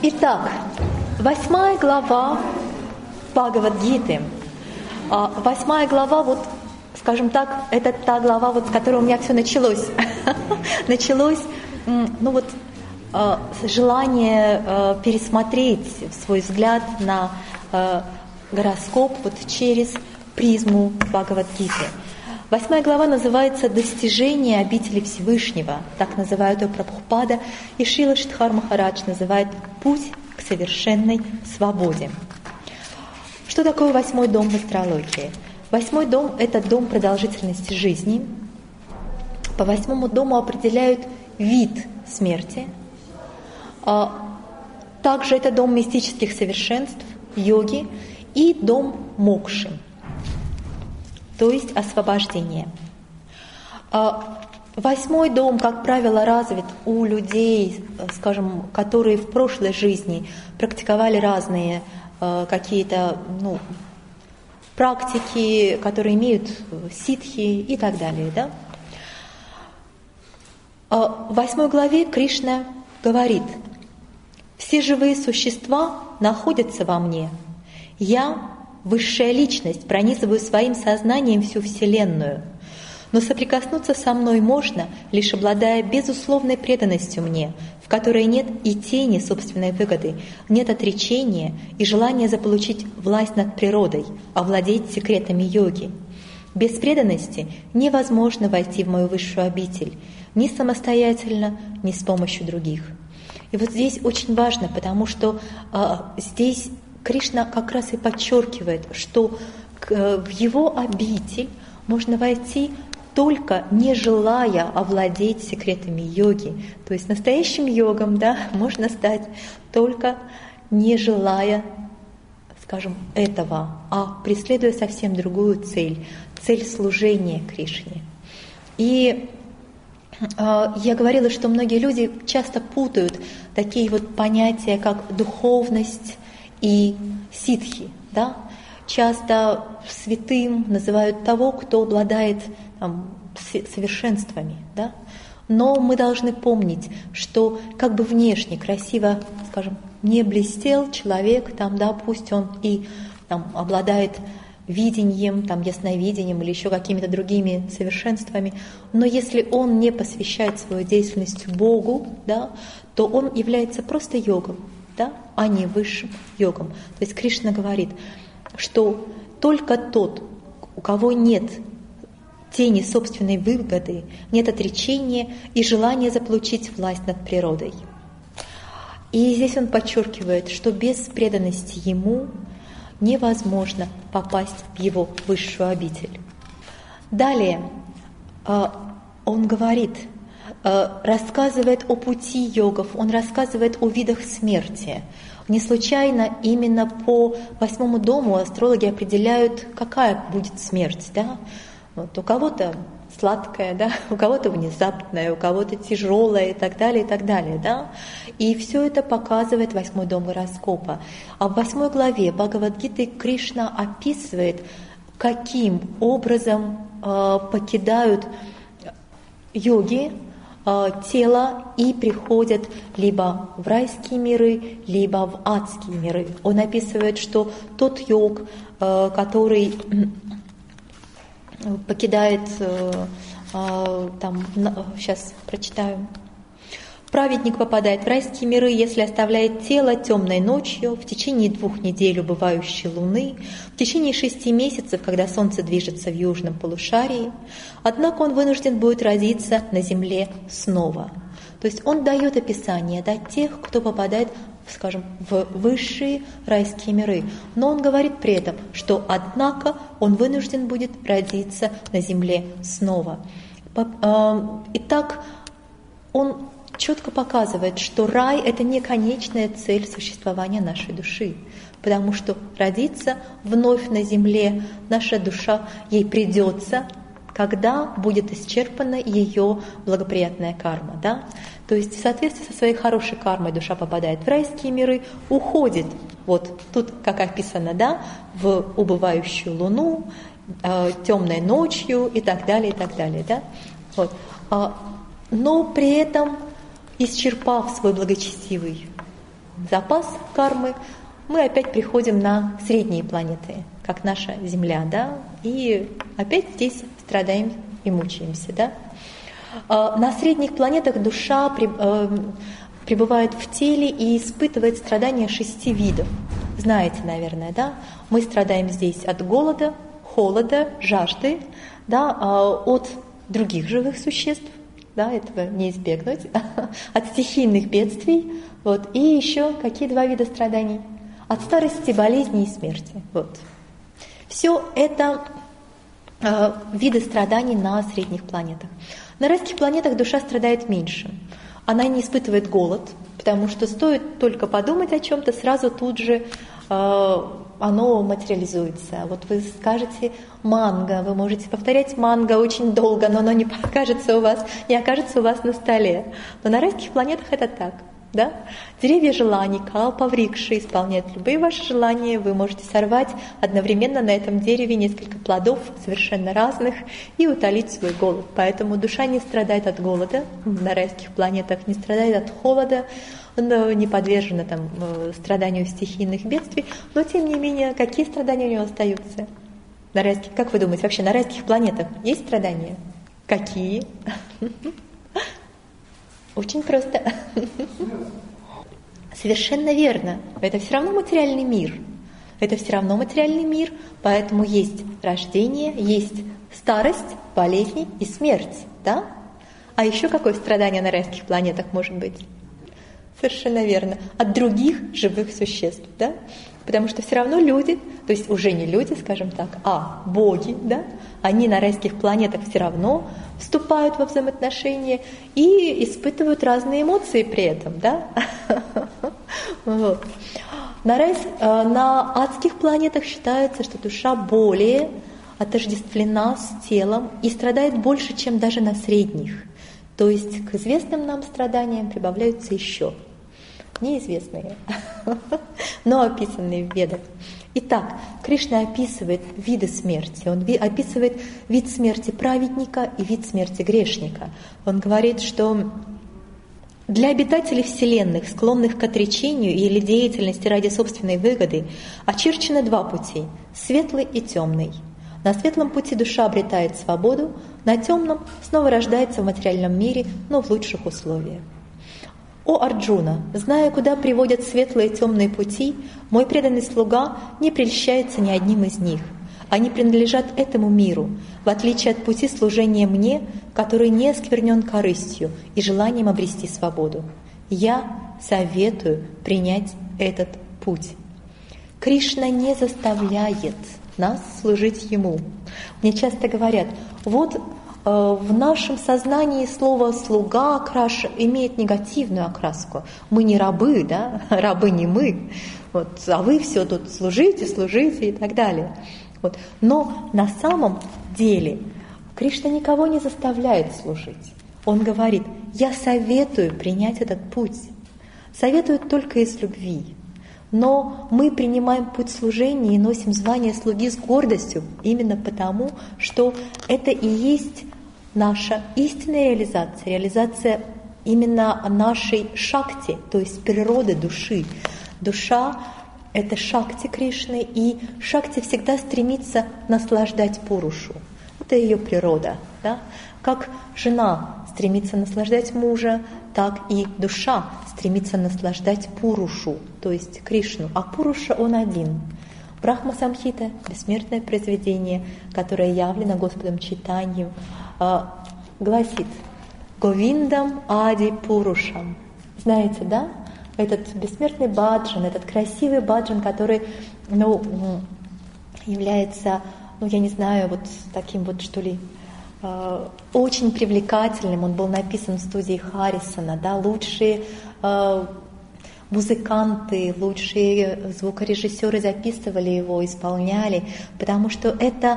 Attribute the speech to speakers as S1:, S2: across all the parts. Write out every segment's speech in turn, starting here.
S1: Итак, 8 глава Бхагавад-гиты. 8 глава, вот, скажем так, это та глава, вот, с которой у меня все началось. Началось, желание пересмотреть свой взгляд на гороскоп вот через призму Бхагавад-гиты. 8 глава называется «Достижение обители Всевышнего», так называют ее Прабхупада, и Шрила Шридхар Махарадж называет «Путь к совершенной свободе». Что такое 8 дом в астрологии? 8 дом – это дом продолжительности жизни. По 8 дому определяют вид смерти. Также это дом мистических совершенств, йоги, и дом мокши, то есть освобождение. 8 дом, как правило, развит у людей, скажем, которые в прошлой жизни практиковали разные какие-то практики, которые имеют ситхи и так далее. Да? В 8 главе Кришна говорит: «Все живые существа находятся во мне. Я, высшая личность, пронизываю своим сознанием всю Вселенную. Но соприкоснуться со мной можно, лишь обладая безусловной преданностью мне, в которой нет и тени собственной выгоды, нет отречения и желания заполучить власть над природой, овладеть секретами йоги. Без преданности невозможно войти в мою высшую обитель, ни самостоятельно, ни с помощью других». И вот здесь очень важно, потому что здесь Кришна как раз и подчеркивает, что в его обитель можно войти только не желая овладеть секретами йоги. То есть настоящим йогом, да, можно стать только не желая, скажем, этого, а преследуя совсем другую цель служения Кришне. И я говорила, что многие люди часто путают такие вот понятия, как духовность и ситхи. Да? Часто святым называют того, кто обладает совершенствами. Да? Но мы должны помнить, что как бы внешне красиво, скажем, не блестел человек, пусть он и обладает видением, ясновидением или еще какими-то другими совершенствами, но если он не посвящает свою деятельность Богу, да, то он является просто йогом, да, а не высшим йогом. То есть Кришна говорит, что только тот, у кого нет тени собственной выгоды, нет отречения и желания заполучить власть над природой. И здесь он подчеркивает, что без преданности ему невозможно попасть в его высшую обитель. Далее он говорит, рассказывает о пути йогов, он рассказывает о видах смерти. Не случайно именно по 8 дому астрологи определяют, какая будет смерть. Да? Вот у кого-то сладкая, да? У кого-то внезапная, у кого-то тяжелая и так далее, и так далее. Да? И все это показывает 8 дом гороскопа. А в 8 главе Бхагавад-гиты Кришна описывает, каким образом покидают йоги тело и приходят либо в райские миры, либо в адские миры. Он описывает, что тот йог, который покидает, сейчас прочитаю. Праведник попадает в райские миры, если оставляет тело темной ночью, в течение 2 недель убывающей луны, в течение 6 месяцев, когда солнце движется в южном полушарии. Однако он вынужден будет родиться на земле снова. То есть он дает описание тех, кто попадает, скажем, в высшие райские миры. Но он говорит при этом, что однако он вынужден будет родиться на земле снова. Итак, он четко показывает, что рай – это не конечная цель существования нашей души, потому что родиться вновь на земле наша душа, ей придется, когда будет исчерпана ее благоприятная карма. Да? То есть в соответствии со своей хорошей кармой душа попадает в райские миры, уходит, вот тут, как описано, да, в убывающую луну, темной ночью и так далее, и так далее. Да? Вот. Но при этом исчерпав свой благочестивый запас кармы, мы опять приходим на средние планеты, как наша Земля, да, и опять здесь страдаем и мучаемся, да. На средних планетах душа пребывает в теле и испытывает страдания 6 видов. Знаете, наверное, да? Мы страдаем здесь от голода, холода, жажды, да, от других живых существ, да, этого не избегнуть, от стихийных бедствий, вот, и еще какие 2 вида страданий? От старости, болезни и смерти, вот. Все это виды страданий на средних планетах. На райских планетах душа страдает меньше. Она не испытывает голод, потому что стоит только подумать о чем-то, сразу тут же оно материализуется. Вот вы скажете манго, вы можете повторять манго очень долго, но оно не окажется у вас на столе. Но на райских планетах это так. Да? Деревья желаний, калпа-врикши исполняют любые ваши желания. Вы можете сорвать одновременно на этом дереве несколько плодов совершенно разных и утолить свой голод. Поэтому душа не страдает от голода на райских планетах, не страдает от холода, не подвержена там страданию стихийных бедствий. Но тем не менее, какие страдания у него остаются? На райских, как вы думаете, вообще на райских планетах есть страдания? Какие? Очень просто. Совершенно верно. Это все равно материальный мир. Это все равно материальный мир, поэтому есть рождение, есть старость, болезни и смерть. Да? А еще какое страдание на райских планетах может быть? Совершенно верно. От других живых существ. Да? Потому что все равно люди, то есть уже не люди, скажем так, а боги, да, они на райских планетах все равно вступают во взаимоотношения и испытывают разные эмоции при этом, да. На адских планетах считается, что душа более отождествлена с телом и страдает больше, чем даже на средних. То есть к известным нам страданиям прибавляются еще неизвестные, но описанные в Ведах. Итак, Кришна описывает виды смерти. Он описывает вид смерти праведника и вид смерти грешника. Он говорит, что для обитателей вселенных, склонных к отречению или деятельности ради собственной выгоды, очерчены 2 пути – светлый и темный. На светлом пути душа обретает свободу, на темном снова рождается в материальном мире, но в лучших условиях. «О Арджуна, зная, куда приводят светлые и темные пути, мой преданный слуга не прельщается ни одним из них. Они принадлежат этому миру, в отличие от пути служения мне, который не осквернен корыстью и желанием обрести свободу. Я советую принять этот путь». Кришна не заставляет нас служить Ему. Мне часто говорят, вот в нашем сознании слово «слуга» имеет негативную окраску. Мы не рабы, да? Рабы не мы. Вот, а вы все тут служите и так далее. Вот. Но на самом деле Кришна никого не заставляет служить. Он говорит, я советую принять этот путь. Советует только из любви. Но мы принимаем путь служения и носим звание слуги с гордостью именно потому, что это и есть наша истинная реализация именно нашей шакти, то есть природы души. Душа — это шакти Кришны, и шакти всегда стремится наслаждать Пурушу. Это ее природа. Да? Как жена стремится наслаждать мужа, так и душа стремится наслаждать Пурушу, то есть Кришну. А Пуруша он один. Брахма Самхита — бессмертное произведение, которое явлено Господом Чайтаньей, гласит «Говиндам Ади Пурушам». Знаете, да? Этот бессмертный баджан, этот красивый баджан, который является, я не знаю, вот таким вот, что ли, очень привлекательным. Он был написан в студии Харрисона, да, лучшие музыканты, лучшие звукорежиссеры записывали его, исполняли, потому что это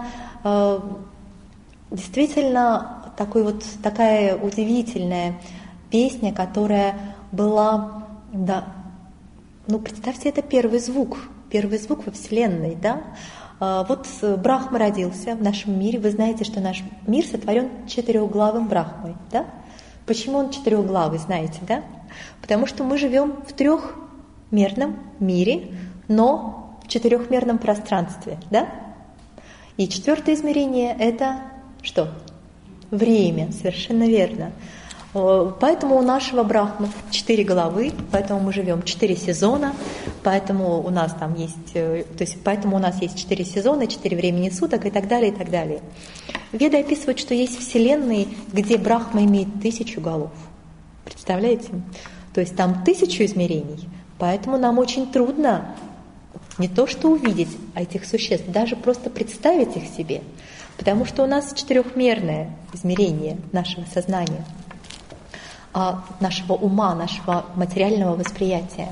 S1: действительно такая удивительная песня, которая была, да, представьте, это первый звук во Вселенной, да. Вот Брахма родился в нашем мире. Вы знаете, что наш мир сотворен 4-главым Брахмой, да? Почему он 4-главый, знаете, да? Потому что мы живем в 3 четырехмерном мире, но в четырехмерном пространстве, да? И четвертое измерение – это что? Время, совершенно верно. Поэтому у нашего Брахмы 4 головы, поэтому мы живем 4 сезона, поэтому у нас там есть, поэтому у нас есть 4 сезона, 4 времени суток и так далее, и так далее. Веды описывают, что есть вселенные, где Брахма имеет 1000 голов. Представляете? То есть там 1000 измерений, поэтому нам очень трудно не то что увидеть этих существ, даже просто представить их себе, потому что у нас четырехмерное измерение нашего сознания, нашего ума, нашего материального восприятия.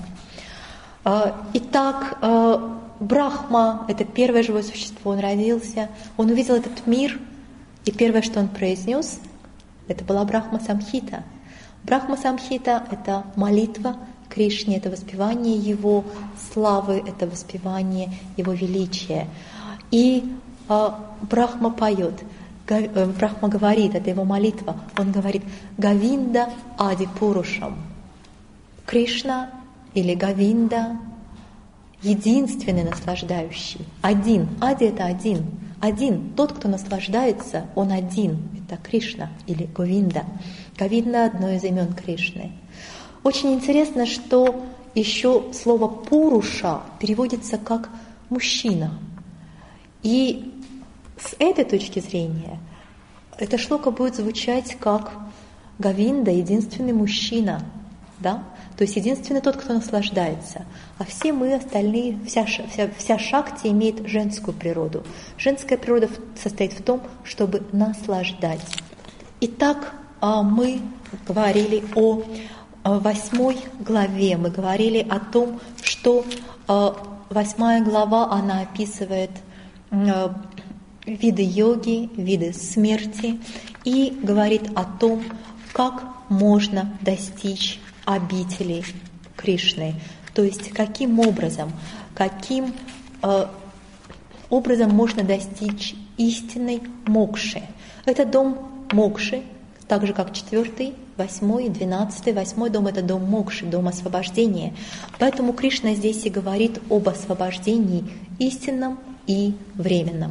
S1: Итак, Брахма – это первое живое существо, он родился, он увидел этот мир, и первое, что он произнес, это была Брахма-самхита. Брахма-самхита – это молитва Кришне, это воспевание Его славы, это воспевание Его величия. И Брахма поет, Брахма говорит, это его молитва, он говорит «Гавинда Ади Пурушам». Кришна или Гавинда — единственный наслаждающий. Один. Ади — это один. Один. Тот, кто наслаждается, он один. Это Кришна или Говинда. Говинда — одно из имен Кришны. Очень интересно, что еще слово «пуруша» переводится как «мужчина». И с этой точки зрения эта шлока будет звучать как Говинда — единственный мужчина, да? То есть единственный тот, кто наслаждается. А все мы остальные, вся шакти имеет женскую природу. Женская природа состоит в том, чтобы наслаждать. Итак, мы говорили о 8 главе. Мы говорили о том, что 8 глава, она описывает виды йоги, виды смерти и говорит о том, как можно достичь обители Кришны. То есть каким образом можно достичь истинной мокши. Это дом мокши, так же как 4, 8 и 12. 8 дом — это дом мокши, дом освобождения. Поэтому Кришна здесь и говорит об освобождении истинном и временном.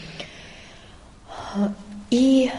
S1: И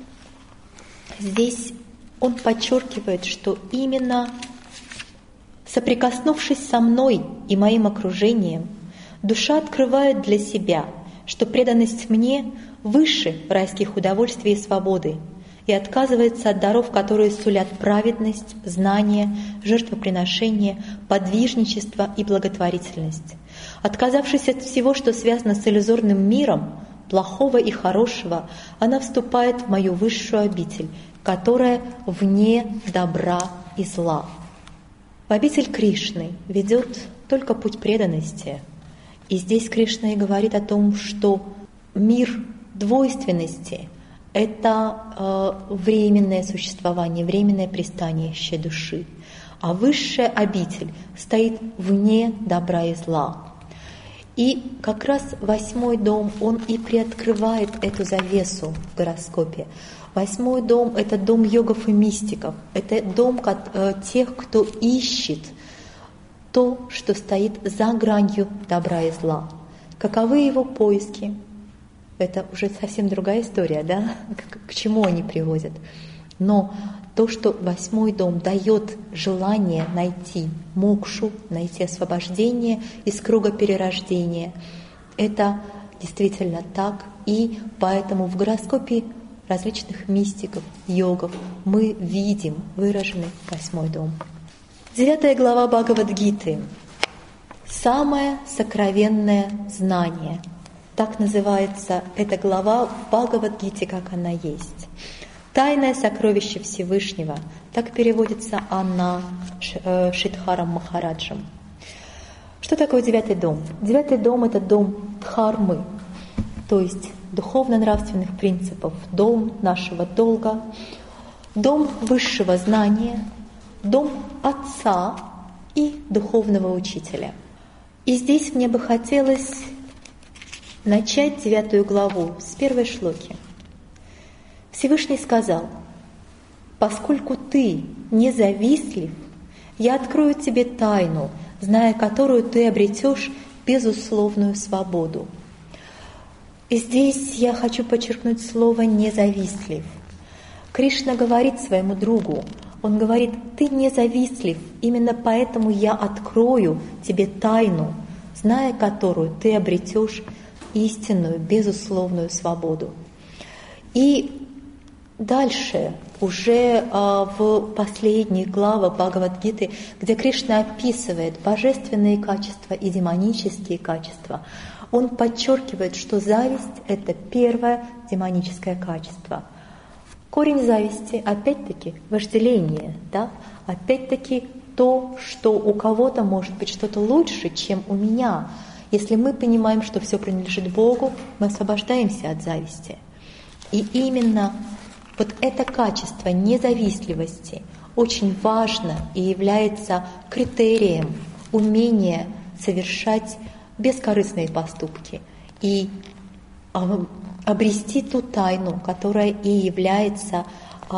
S1: здесь он подчеркивает, что именно соприкоснувшись со мной и моим окружением, душа открывает для себя, что преданность мне выше райских удовольствий и свободы, и отказывается от даров, которые сулят праведность, знание, жертвоприношение, подвижничество и благотворительность. Отказавшись от всего, что связано с иллюзорным миром, плохого и хорошего, она вступает в мою высшую обитель, которая вне добра и зла. В обитель Кришны ведет только путь преданности. И здесь Кришна и говорит о том, что мир двойственности — это временное существование, временное пристанище души. А высшая обитель стоит вне добра и зла. И как раз 8 дом, он и приоткрывает эту завесу в гороскопе. 8 дом — это дом йогов и мистиков. Это дом тех, кто ищет то, что стоит за гранью добра и зла. Каковы его поиски? Это уже совсем другая история, да? К чему они приводят? Но то, что 8 дом дает желание найти мокшу, найти освобождение из круга перерождения, это действительно так. И поэтому в гороскопе различных мистиков, йогов мы видим выраженный 8 дом. 9 глава Бхагавад-гиты. Самое сокровенное знание. Так называется эта глава в Бхагавад-гите, как она есть. Тайное сокровище Всевышнего. Так переводится она Шидхаром Махараджем. Что такое 9 дом? 9 дом — это дом дхармы, то есть духовно-нравственных принципов, дом нашего долга, дом высшего знания, дом отца и духовного учителя. И здесь мне бы хотелось начать 9 главу с первой шлоки. Всевышний сказал: «Поскольку ты независтлив, я открою тебе тайну, зная которую ты обретешь безусловную свободу. И здесь я хочу подчеркнуть слово «независтлив». Кришна говорит своему другу, он говорит: ты независтлив, именно поэтому я открою тебе тайну, зная которую ты обретешь истинную, безусловную свободу. И дальше, уже в последних главах Бхагавад-гиты, где Кришна описывает божественные качества и демонические качества, он подчеркивает, что зависть — это первое демоническое качество. Корень зависти, опять-таки, вожделение, да? Опять-таки то, что у кого-то может быть что-то лучше, чем у меня. Если мы понимаем, что все принадлежит Богу, мы освобождаемся от зависти. И именно вот это качество независтливости очень важно и является критерием умения совершать бескорыстные поступки и обрести ту тайну, которая и является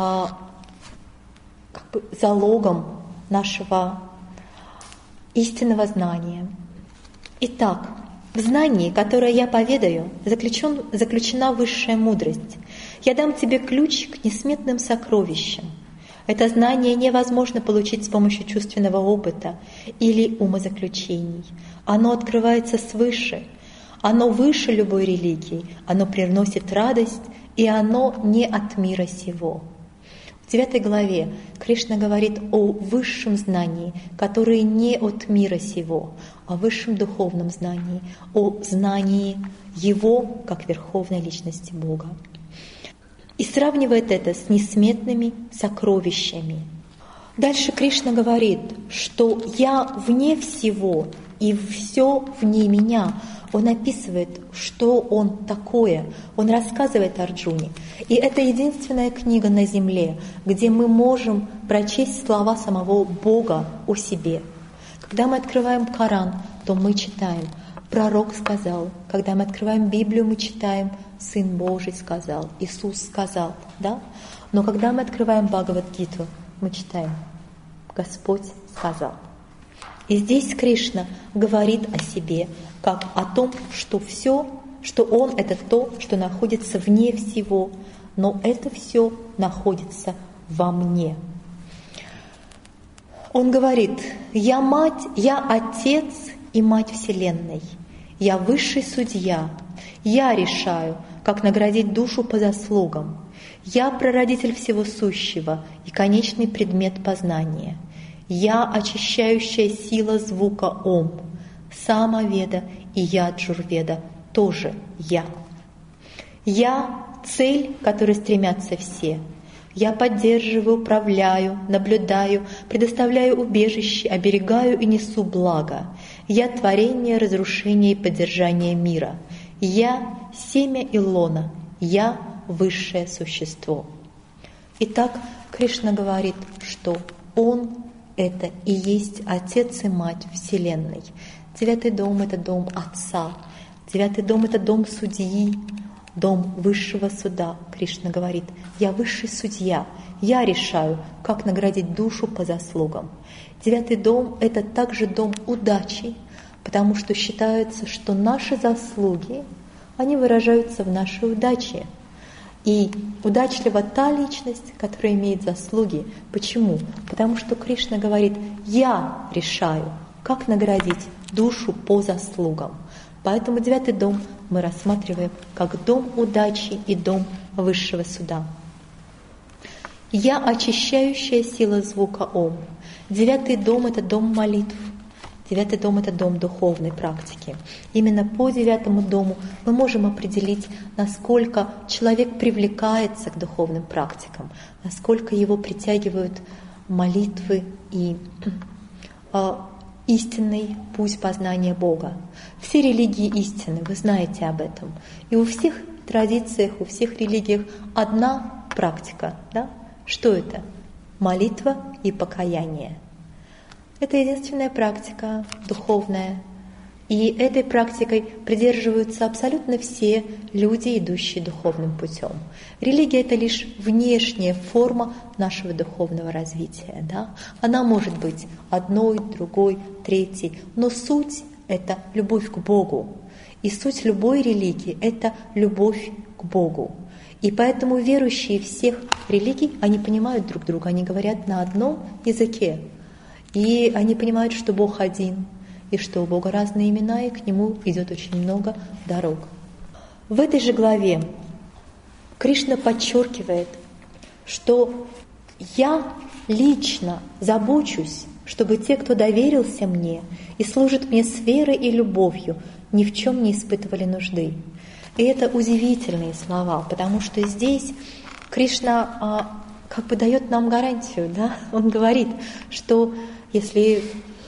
S1: залогом нашего истинного знания. Итак, в знании, которое я поведаю, заключена высшая мудрость. Я дам тебе ключ к несметным сокровищам. Это знание невозможно получить с помощью чувственного опыта или умозаключений. Оно открывается свыше. Оно выше любой религии. Оно приносит радость, и оно не от мира сего. В 9 главе Кришна говорит о высшем знании, которое не от мира сего, о высшем духовном знании, о знании Его как Верховной Личности Бога. И сравнивает это с несметными сокровищами. Дальше Кришна говорит, что «я вне всего, и все вне меня». Он описывает, что он такое. Он рассказывает Арджуне. И это единственная книга на земле, где мы можем прочесть слова самого Бога о себе. Когда мы открываем Коран, то мы читаем «Пророк сказал». Когда мы открываем Библию, мы читаем «Сын Божий сказал», «Иисус сказал». Да? Но когда мы открываем Бхагавад-гиту, мы читаем «Господь сказал». И здесь Кришна говорит о себе, как о том, что все, что Он — это то, что находится вне всего, но это все находится во мне. Он говорит: «Я мать, я отец и мать Вселенной, я высший судья, я решаю, как наградить душу по заслугам, я прародитель всего сущего и конечный предмет познания». Я очищающая сила звука Ом, Самаведа и я Джурведа, тоже я. Я цель, к которой стремятся все. Я поддерживаю, управляю, наблюдаю, предоставляю убежище, оберегаю и несу благо. Я творение, разрушение и поддержание мира. Я семя Илона, я высшее существо. Итак, Кришна говорит, что Он — это и есть Отец и Мать Вселенной. 9 дом — это дом Отца. 9 дом — это дом судьи, дом высшего суда. Кришна говорит: «Я высший судья, я решаю, как наградить душу по заслугам». 9 дом — это также дом удачи, потому что считается, что наши заслуги, они выражаются в нашей удаче. И удачлива та личность, которая имеет заслуги. Почему? Потому что Кришна говорит: «Я решаю, как наградить душу по заслугам». Поэтому 9 дом мы рассматриваем как дом удачи и дом высшего суда. «Я очищающая сила звука Ом». 9 дом — это дом молитв. 9 дом — это дом духовной практики. Именно по 9 дому мы можем определить, насколько человек привлекается к духовным практикам, насколько его притягивают молитвы и истинный путь познания Бога. Все религии истины, вы знаете об этом. И у всех традициях, у всех религиях одна практика. Да? Что это? Молитва и покаяние. Это единственная практика духовная, И этой практикой придерживаются абсолютно все люди, идущие духовным путем. Религия — это лишь внешняя форма нашего духовного развития. Да? Она может быть одной, другой, третьей, но суть — это любовь к Богу. И суть любой религии — это любовь к Богу. И поэтому верующие всех религий, они понимают друг друга, они говорят на одном языке. И они понимают, что Бог один, и что у Бога разные имена, и к Нему идет очень много дорог. В этой же главе Кришна подчеркивает, что «я лично забочусь, чтобы те, кто доверился мне и служит мне с верой и любовью, ни в чем не испытывали нужды». И это удивительные слова, потому что здесь Кришна как бы дает нам гарантию, да? Он говорит, что если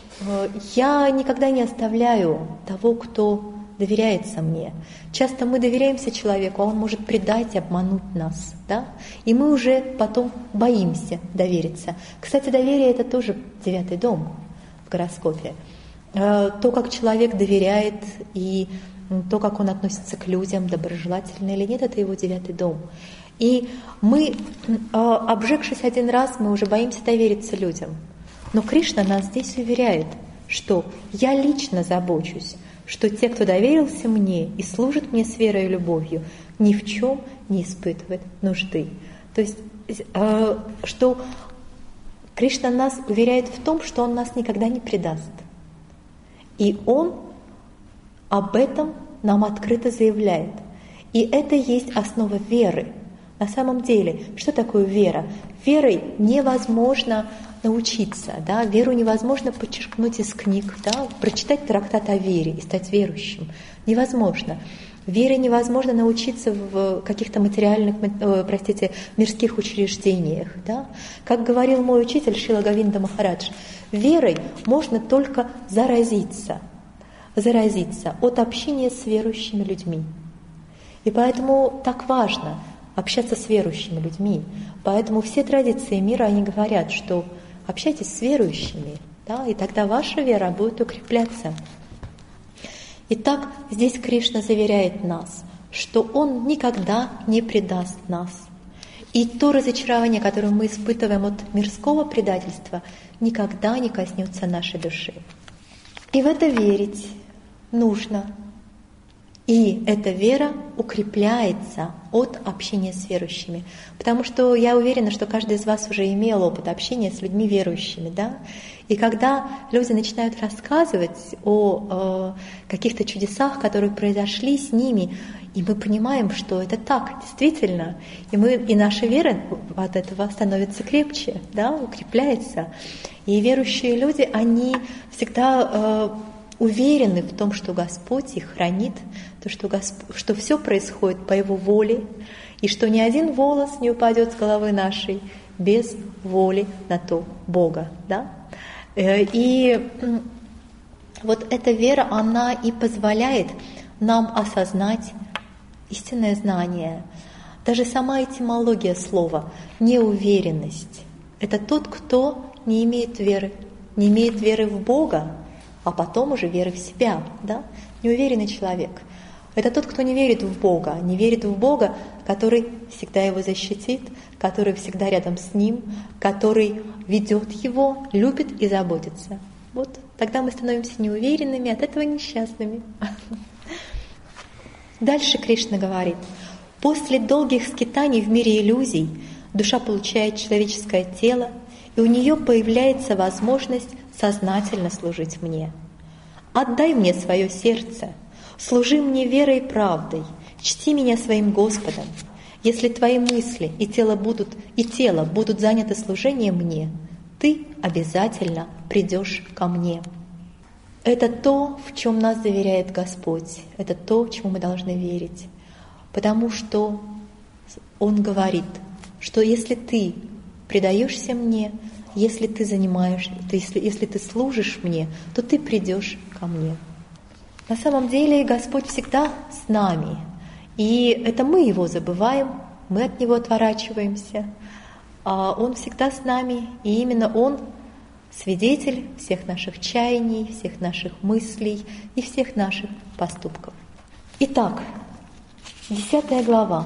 S1: я никогда не оставляю того, кто доверяется мне. Часто мы доверяемся человеку, а он может предать, обмануть нас, да? И мы уже потом боимся довериться. Кстати, доверие — это тоже 9-й дом в гороскопе. То, как человек доверяет, и то, как он относится к людям, доброжелательно или нет, это его 9-й дом. И мы, обжегшись один раз, мы уже боимся довериться людям. Но Кришна нас здесь уверяет, что «я лично забочусь, что те, кто доверился мне и служит мне с верой и любовью, ни в чем не испытывает нужды». То есть, что Кришна нас уверяет в том, что Он нас никогда не предаст. И Он об этом нам открыто заявляет. И это есть основа веры. На самом деле, что такое вера? Верой невозможно научиться, да? Веру невозможно подчеркнуть из книг, да? Прочитать трактат о вере и стать верующим. Невозможно. Вере невозможно научиться в каких-то материальных, мирских учреждениях. Да? Как говорил мой учитель Шрила Говинда Махарадж, верой можно только заразиться от общения с верующими людьми. И поэтому так важно общаться с верующими людьми. Поэтому все традиции мира, они говорят, что общайтесь с верующими, да, и тогда ваша вера будет укрепляться. Итак, здесь Кришна заверяет нас, что Он никогда не предаст нас. И то разочарование, которое мы испытываем от мирского предательства, никогда не коснется нашей души. И в это верить нужно. И эта вера укрепляется от общения с верующими. Потому что я уверена, что каждый из вас уже имел опыт общения с людьми верующими. Да? И когда люди начинают рассказывать о каких-то чудесах, которые произошли с ними, и мы понимаем, что это так, действительно, и наша вера от этого становится крепче, да, укрепляется. И верующие люди, они всегда уверены в том, что Господь их хранит, что все происходит по Его воле, и что ни один волос не упадет с головы нашей без воли на то Бога. Да? И вот эта вера, она и позволяет нам осознать истинное знание. Даже сама этимология слова «неуверенность» — это тот, кто не имеет веры в Бога, а потом уже веры в себя, да? Неуверенный человек. Это тот, кто не верит в Бога, который всегда его защитит, который всегда рядом с ним, который ведет его, любит и заботится. Вот тогда мы становимся неуверенными, от этого несчастными. Дальше Кришна говорит: после долгих скитаний в мире иллюзий душа получает человеческое тело, и у нее появляется возможность сознательно служить мне. Отдай мне свое сердце, служи мне верой и правдой, чти меня своим Господом. Если твои мысли и тело будут заняты служением мне, ты обязательно придешь ко мне. Это то, в чем нас доверяет Господь, это то, чему мы должны верить. Потому что Он говорит, что если ты предаешься мне, если ты если ты служишь мне, то ты придешь ко мне. На самом деле Господь всегда с нами, и это мы Его забываем, мы от Него отворачиваемся, а Он всегда с нами, и именно Он свидетель всех наших чаяний, всех наших мыслей и всех наших поступков. Итак, 10 глава.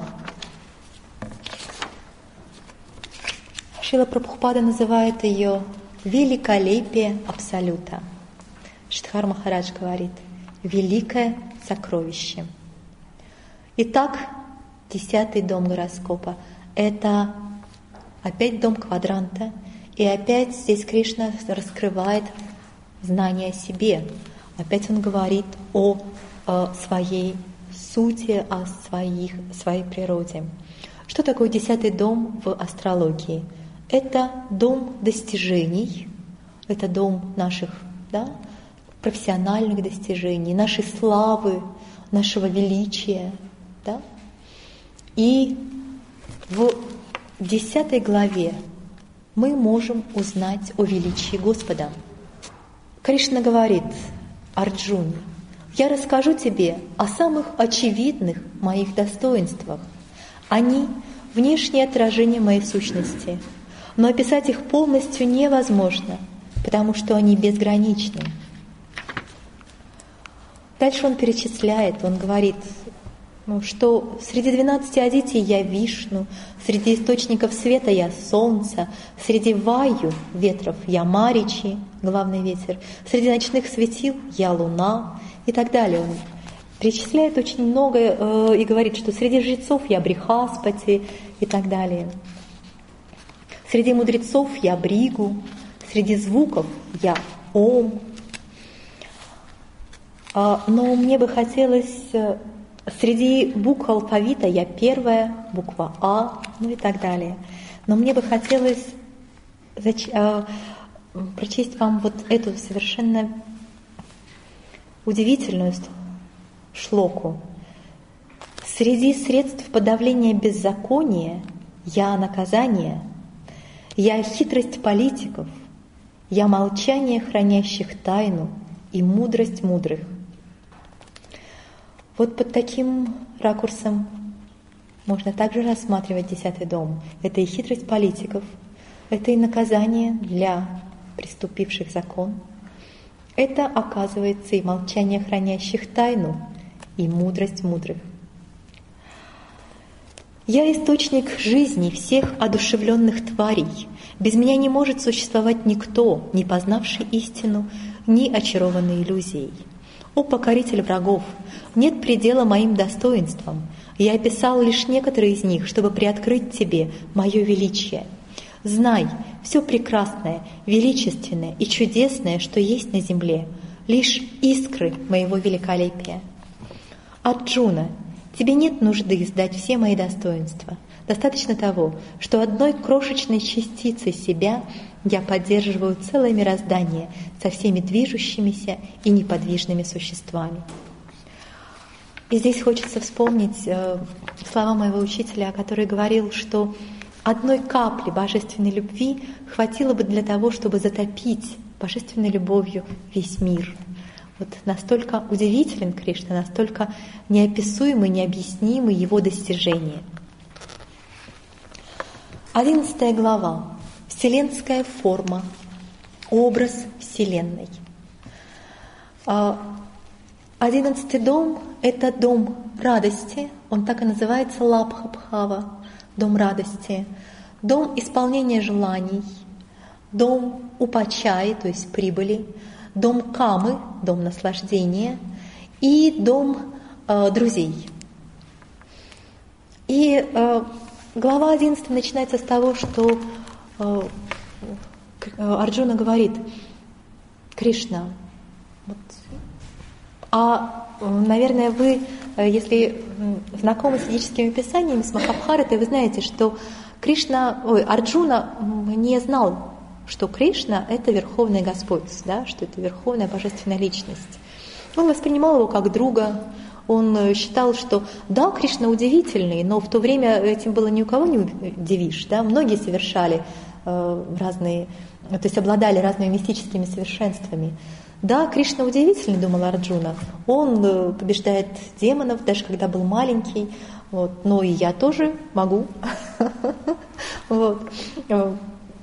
S1: Шрила Прабхупада называет ее «Великолепие Абсолюта». Шридхар Махарадж говорит «Великое сокровище». Итак, 10-й дом гороскопа – это опять дом квадранта, и опять здесь Кришна раскрывает знание о себе. Опять он говорит о своей сути, о своей природе. Что такое 10-й дом в астрологии? Это дом достижений, это дом наших профессиональных достижений, нашей славы, нашего величия. Да? И в 10 главе мы можем узнать о величии Господа. Кришна говорит Арджуне: «Я расскажу тебе о самых очевидных моих достоинствах. Они — внешнее отражение моей сущности, но описать их полностью невозможно, потому что они безграничны». Дальше он перечисляет, он говорит, что среди 12 адитий я Вишну, среди источников света я Солнце, среди Ваю, ветров, я Маричи, главный ветер, среди ночных светил я Луна и так далее. Он перечисляет очень много и говорит, что среди жрецов я Брихаспати и так далее. Среди мудрецов я Бригу, среди звуков я Ом. Но мне бы хотелось... Среди букв алфавита я первая, буква А, и так далее. Но мне бы хотелось прочесть вам вот эту совершенно удивительную шлоку. Среди средств подавления беззакония я наказание, я хитрость политиков, я молчание хранящих тайну и мудрость мудрых. Вот под таким ракурсом можно также рассматривать 10-й дом. Это и хитрость политиков, это и наказание для преступивших закон. Это, оказывается, и молчание хранящих тайну, и мудрость мудрых. Я источник жизни всех одушевленных тварей. Без меня не может существовать никто, не познавший истину, ни очарованный иллюзией. О покоритель врагов, нет предела моим достоинствам. Я описал лишь некоторые из них, чтобы приоткрыть тебе мое величие. Знай, все прекрасное, величественное и чудесное, что есть на земле, лишь искры моего великолепия. Арджуна, тебе нет нужды издать все мои достоинства. Достаточно того, что одной крошечной частицей себя я поддерживаю целое мироздание со всеми движущимися и неподвижными существами. И здесь хочется вспомнить слова моего учителя, который говорил, что одной капли божественной любви хватило бы для того, чтобы затопить божественной любовью весь мир. Вот настолько удивителен Кришна, настолько неописуемый, необъяснимый его достижения. 11 глава. Вселенская форма, образ Вселенной. 11-й дом – это дом радости, он так и называется Лабха-бхава, дом радости, дом исполнения желаний, дом упачаи, то есть прибыли, дом камы, дом наслаждения и дом друзей. И глава 11 начинается с того, что Арджуна говорит: Кришна, наверное, вы, если знакомы с ведическими писаниями, с Махабхаратой, вы знаете, что Арджуна не знал, что Кришна — это Верховный Господь, да, что это Верховная Божественная Личность. Он воспринимал его как друга, он считал, что да, Кришна удивительный, но в то время этим было ни у кого не удивишь. Да? Многие совершали разные, то есть обладали разными мистическими совершенствами. Да, Кришна удивительный, думал Арджуна. Он побеждает демонов, даже когда был маленький. Вот. Но и я тоже могу. Вот.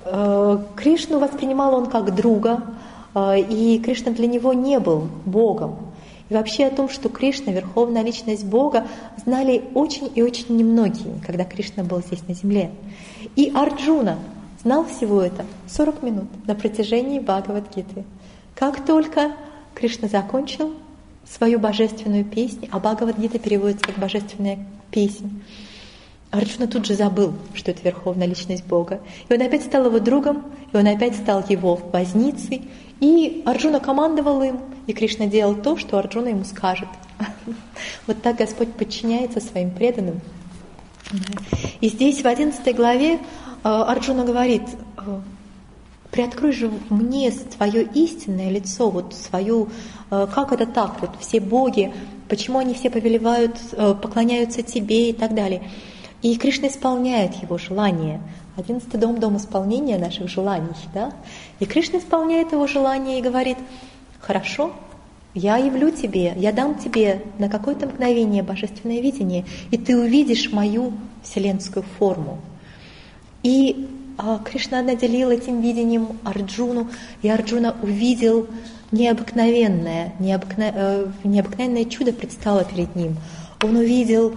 S1: Кришну воспринимал он как друга, и Кришна для него не был Богом. И вообще о том, что Кришна — верховная личность Бога, знали очень и очень немногие, когда Кришна был здесь на земле. И Арджуна знал всего это 40 минут на протяжении Бхагавад-гиты. Как только Кришна закончил свою божественную песню, а Бхагавад-гита переводится как «божественная песнь», Арджуна тут же забыл, что это верховная личность Бога. И он опять стал его другом, и он опять стал его возницей. И Арджуна командовал им, и Кришна делал то, что Арджуна ему скажет. Вот так Господь подчиняется своим преданным. И здесь в 11 главе Арджуна говорит: приоткрой же мне свое истинное лицо, вот свою, как это так, вот все боги, почему они все повелевают, поклоняются тебе и так далее. И Кришна исполняет его желание. 11-й дом исполнения наших желаний. Да? И Кришна исполняет его желание и говорит: хорошо, я явлю тебе, я дам тебе на какое-то мгновение божественное видение, и ты увидишь мою вселенскую форму. И Кришна наделил этим видением Арджуну, и Арджуна увидел необыкновенное чудо предстало перед ним. Он увидел,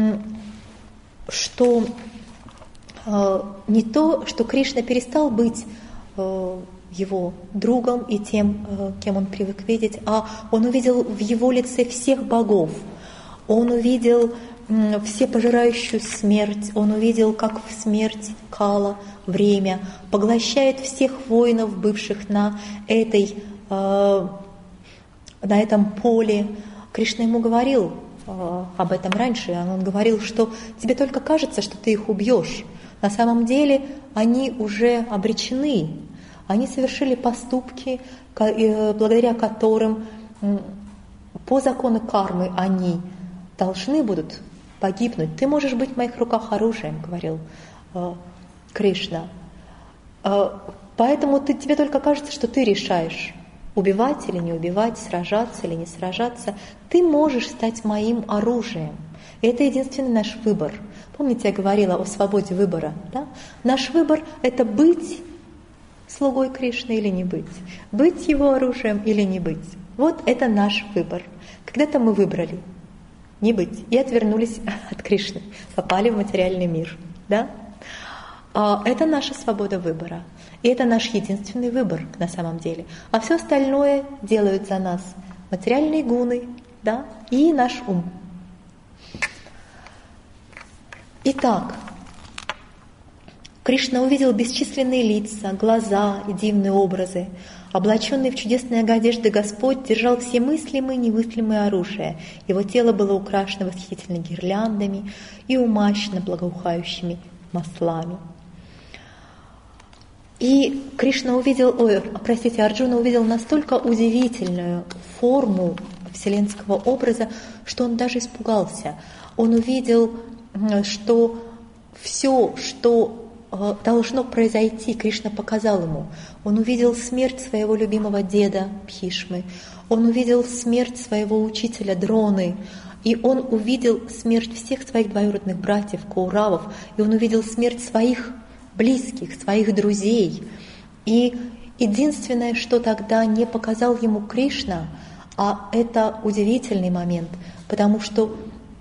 S1: что не то, что Кришна перестал быть его другом и тем, кем он привык видеть, а он увидел в его лице всех богов. Он увидел всепожирающую смерть, он увидел, как в смерть Кала, время, поглощает всех воинов, бывших на этом поле. Кришна ему говорил об этом раньше, он говорил, что тебе только кажется, что ты их убьешь. На самом деле они уже обречены, они совершили поступки, благодаря которым по закону кармы они должны будут погибнуть. Ты можешь быть в моих руках оружием, говорил Кришна. Поэтому тебе только кажется, что ты решаешь, убивать или не убивать, сражаться или не сражаться. Ты можешь стать моим оружием. И это единственный наш выбор. Помните, я говорила о свободе выбора. Да? Наш выбор — это быть слугой Кришны или не быть, быть его оружием или не быть. Вот это наш выбор. Когда-то мы выбрали не быть и отвернулись от Кришны, попали в материальный мир. Да? Это наша свобода выбора. И это наш единственный выбор на самом деле. А все остальное делают за нас материальные гуны, да, и наш ум. Итак, Кришна увидел бесчисленные лица, глаза и дивные образы. Облаченный в чудесные одежды Господь держал все мыслимые и немыслимые оружия. Его тело было украшено восхитительными гирляндами и умащено благоухающими маслами. И Арджуна увидел настолько удивительную форму вселенского образа, что он даже испугался. Он увидел, что все, что должно произойти, Кришна показал ему. Он увидел смерть своего любимого деда Бхишмы, он увидел смерть своего учителя Дроны, и он увидел смерть всех своих двоюродных братьев, Кауравов, и он увидел смерть своих близких, своих друзей. И единственное, что тогда не показал ему Кришна, а это удивительный момент, потому что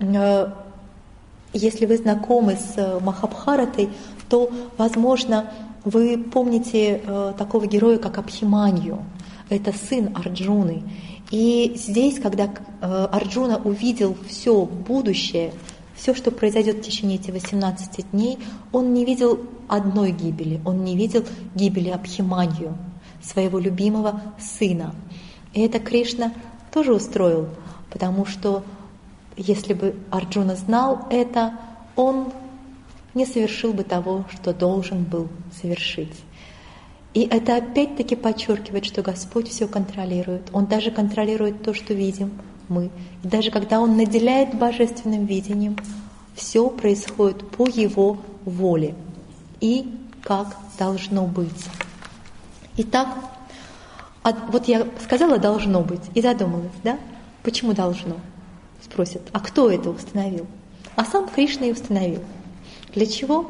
S1: если вы знакомы с Махабхаратой, то, возможно, вы помните такого героя, как Абхиманью. Это сын Арджуны. И здесь, когда Арджуна увидел все будущее, все, что произойдет в течение этих 18 дней, он не видел одной гибели, он не видел гибели Абхиманью, своего любимого сына. И это Кришна тоже устроил, потому что если бы Арджуна знал это, он не совершил бы того, что должен был совершить. И это опять-таки подчеркивает, что Господь все контролирует. Он даже контролирует то, что видим мы. И даже когда Он наделяет божественным видением, все происходит по Его воле и как должно быть. Итак, вот я сказала «должно быть» и задумалась, да? Почему должно? Спросят, а кто это установил? А сам Кришна и установил. Для чего?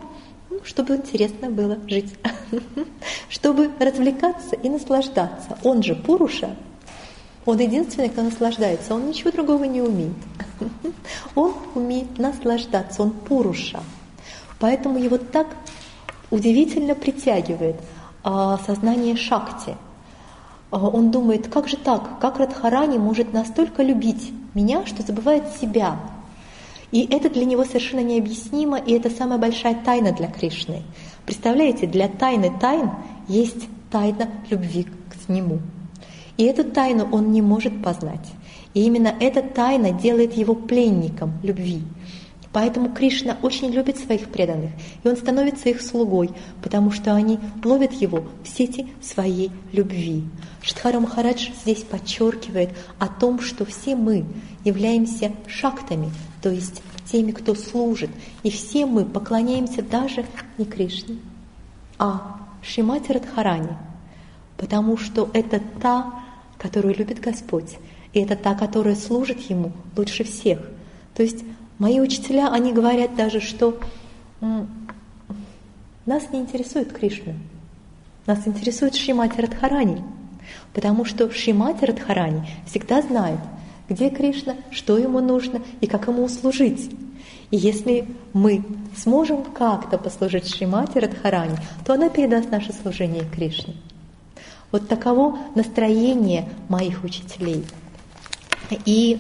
S1: чтобы интересно было жить, чтобы развлекаться и наслаждаться. Он же Пуруша, он единственный, кто наслаждается, он ничего другого не умеет. Он умеет наслаждаться, он Пуруша. Поэтому его так удивительно притягивает сознание Шакти. Он думает, как же так, как Радхарани может настолько любить меня, что забывает себя. И это для него совершенно необъяснимо, и это самая большая тайна для Кришны. Представляете, для тайны тайн есть тайна любви к нему. И эту тайну он не может познать. И именно эта тайна делает его пленником любви. Поэтому Кришна очень любит своих преданных, и он становится их слугой, потому что они ловят его в сети своей любви. Шридхара Махарадж здесь подчеркивает о том, что все мы являемся шактами, то есть теми, кто служит, и все мы поклоняемся даже не Кришне, а Шримати Радхарани, потому что это та, которую любит Господь, и это та, которая служит Ему лучше всех. То есть мои учителя, они говорят даже, что нас не интересует Кришна, нас интересует Шримати Радхарани, потому что Шримати Радхарани всегда знает, где Кришна, что ему нужно и как ему услужить. И если мы сможем как-то послужить Шримати Радхарани, то она передаст наше служение Кришне. Вот таково настроение моих учителей. И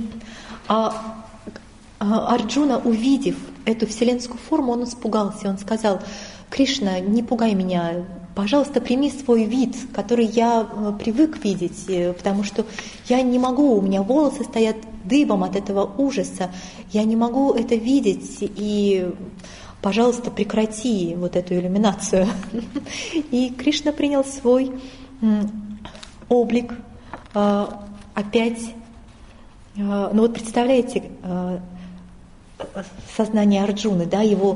S1: Арджуна, увидев эту вселенскую форму, он испугался. Он сказал: «Кришна, не пугай меня, пожалуйста, прими свой вид, который я привык видеть, потому что я не могу, у меня волосы стоят дыбом от этого ужаса, я не могу это видеть, и, пожалуйста, прекрати вот эту иллюминацию». И Кришна принял свой облик опять. Ну вот представляете, сознание Арджуны, да, его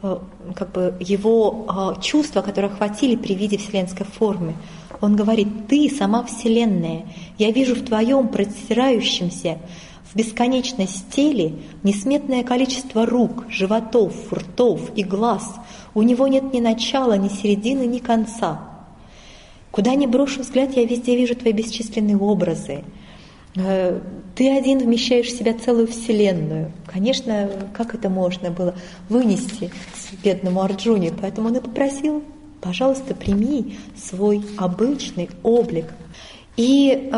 S1: чувства, которые охватили при виде вселенской формы. Он говорит: «Ты сама Вселенная, я вижу в твоем простирающемся в бесконечность теле несметное количество рук, животов, ртов и глаз. У него нет ни начала, ни середины, ни конца. Куда ни брошу взгляд, я везде вижу твои бесчисленные образы. Ты один вмещаешь в себя целую вселенную». Конечно, как это можно было вынести бедному Арджуне? Поэтому он и попросил: «Пожалуйста, прими свой обычный облик». И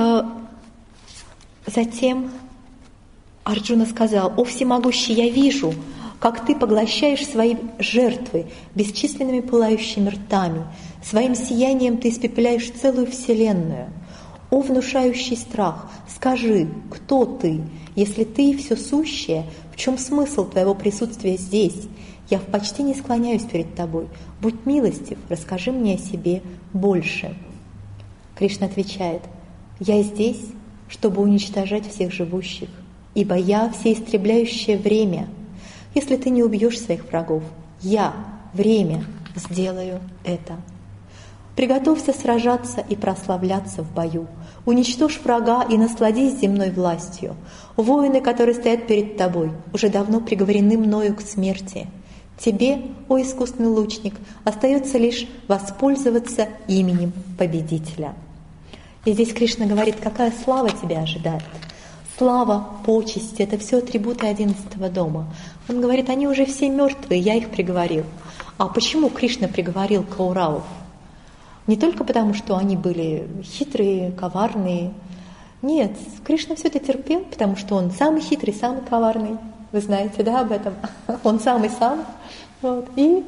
S1: затем Арджуна сказал: «О всемогущий, я вижу, как ты поглощаешь свои жертвы бесчисленными пылающими ртами. Своим сиянием ты испепеляешь целую вселенную. О внушающий страх, скажи, кто ты? Если ты все сущее, в чем смысл твоего присутствия здесь? Я в почтении склоняюсь перед тобой. Будь милостив, расскажи мне о себе больше». Кришна отвечает: «Я здесь, чтобы уничтожать всех живущих, ибо я всеистребляющее время. Если ты не убьешь своих врагов, я, время, сделаю это. Приготовься сражаться и прославляться в бою. Уничтожь врага и насладись земной властью. Воины, которые стоят перед тобой, уже давно приговорены мною к смерти. Тебе, о искусный лучник, остается лишь воспользоваться именем победителя». И здесь Кришна говорит: какая слава тебя ожидает. Слава, почесть — это все атрибуты 11-го дома. Он говорит: они уже все мертвые, я их приговорил. А почему Кришна приговорил Кауравов? Не только потому, что они были хитрые, коварные. Нет, Кришна все это терпел, потому что он самый хитрый, самый коварный. Вы знаете, да, об этом? Он самый-самый. Вот. И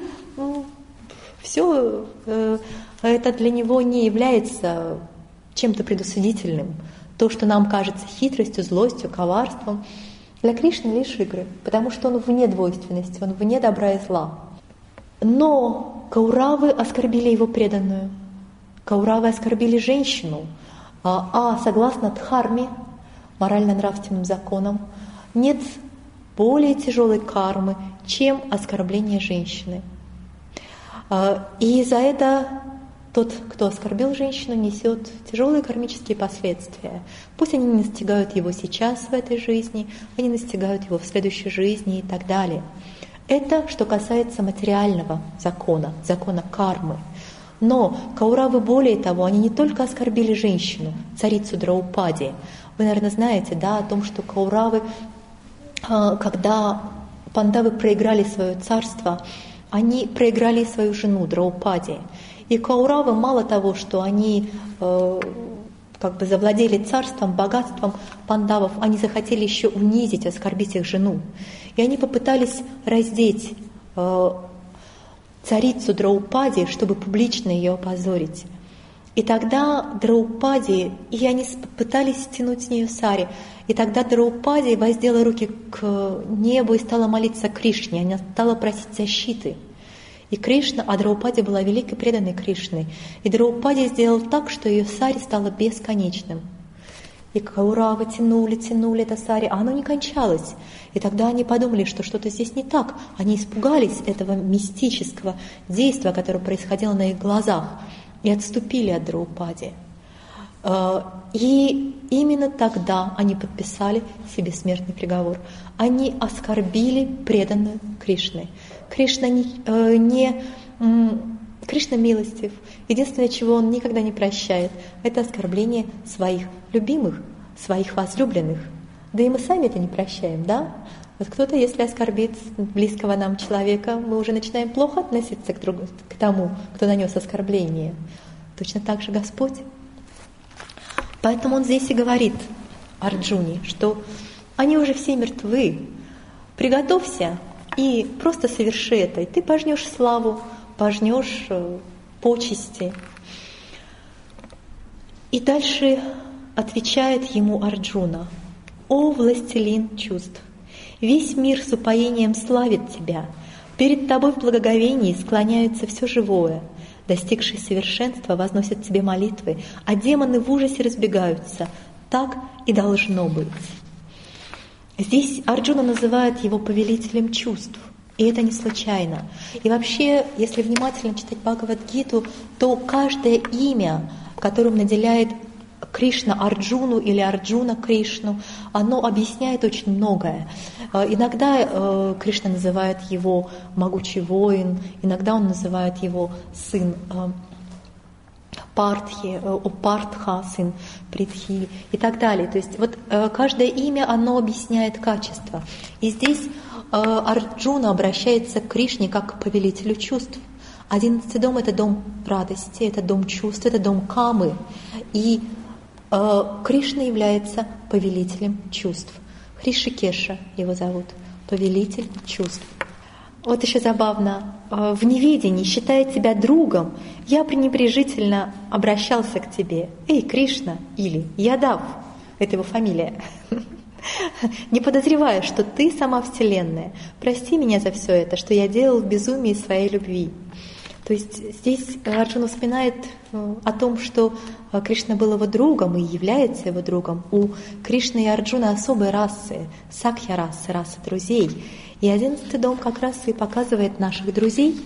S1: все это для него не является чем-то предосудительным. То, что нам кажется хитростью, злостью, коварством, для Кришны лишь игры, потому что он вне двойственности, он вне добра и зла. Но Кауравы оскорбили его преданную. Кауравы оскорбили женщину, согласно Дхарме, морально-нравственным законам, нет более тяжелой кармы, чем оскорбление женщины. И за это тот, кто оскорбил женщину, несет тяжелые кармические последствия. Пусть они не настигают его сейчас в этой жизни, они настигают его в следующей жизни и так далее. Это что касается материального закона, закона кармы. Но Кауравы, более того, они не только оскорбили женщину, царицу Драупади. Вы, наверное, знаете, да, о том, что Кауравы, когда Пандавы проиграли свое царство, они проиграли свою жену Драупади. И Кауравы, мало того, что они завладели царством, богатством Пандавов, они захотели еще унизить, оскорбить их жену. И они попытались раздеть царицу Драупади, чтобы публично ее опозорить. И тогда Драупади, и они пытались стянуть с нее сари, и тогда Драупади воздела руки к небу и стала молиться Кришне, она стала просить защиты. И Кришна, а Драупади была великой преданной Кришной, и Драупади сделал так, что ее сари стало бесконечным. И Кауравы тянули это сари, а оно не кончалось. И тогда они подумали, что что-то здесь не так. Они испугались этого мистического действия, которое происходило на их глазах, и отступили от Драупади. И именно тогда они подписали себе смертный приговор. Они оскорбили преданную Кришны. Кришна милостив. Единственное, чего Он никогда не прощает, это оскорбление своих любимых, своих возлюбленных. Да и мы сами это не прощаем, да? Вот кто-то, если оскорбит близкого нам человека, мы уже начинаем плохо относиться к тому, кто нанес оскорбление. Точно так же Господь. Поэтому Он здесь и говорит Арджуне, что они уже все мертвы. Приготовься и просто соверши это, и ты пожнешь славу, пожнешь почести. И дальше отвечает ему Арджуна: «О, властелин чувств! Весь мир с упоением славит тебя. Перед тобой в благоговении склоняется все живое. Достигшие совершенства возносят тебе молитвы, а демоны в ужасе разбегаются. Так и должно быть». Здесь Арджуна называет его повелителем чувств. И это не случайно. И вообще, если внимательно читать Бхагавад-гиту, то каждое имя, которым наделяет Кришна Арджуну или Арджуна Кришну, оно объясняет очень многое. Иногда Кришна называет его могучий воин, иногда он называет его сын Партхи, Партха, сын Притхи и так далее. То есть вот каждое имя, оно объясняет качество. И здесь Арджуна обращается к Кришне как к повелителю чувств. 11-й дом — это дом радости, это дом чувств, это дом камы. И Кришна является повелителем чувств. Хришикеша его зовут, повелитель чувств. Вот еще забавно, в неведении, считая тебя другом, я пренебрежительно обращался к тебе. Эй, Кришна, или Ядав, это его фамилия, не подозревая, что ты сама Вселенная. Прости меня за все это, что я делал в безумии своей любви. То есть здесь Арджуна вспоминает о том, что Кришна был его другом и является его другом. У Кришны и Арджуны особые расы, сакхья-расы, расы друзей. И 11-й дом как раз и показывает наших друзей.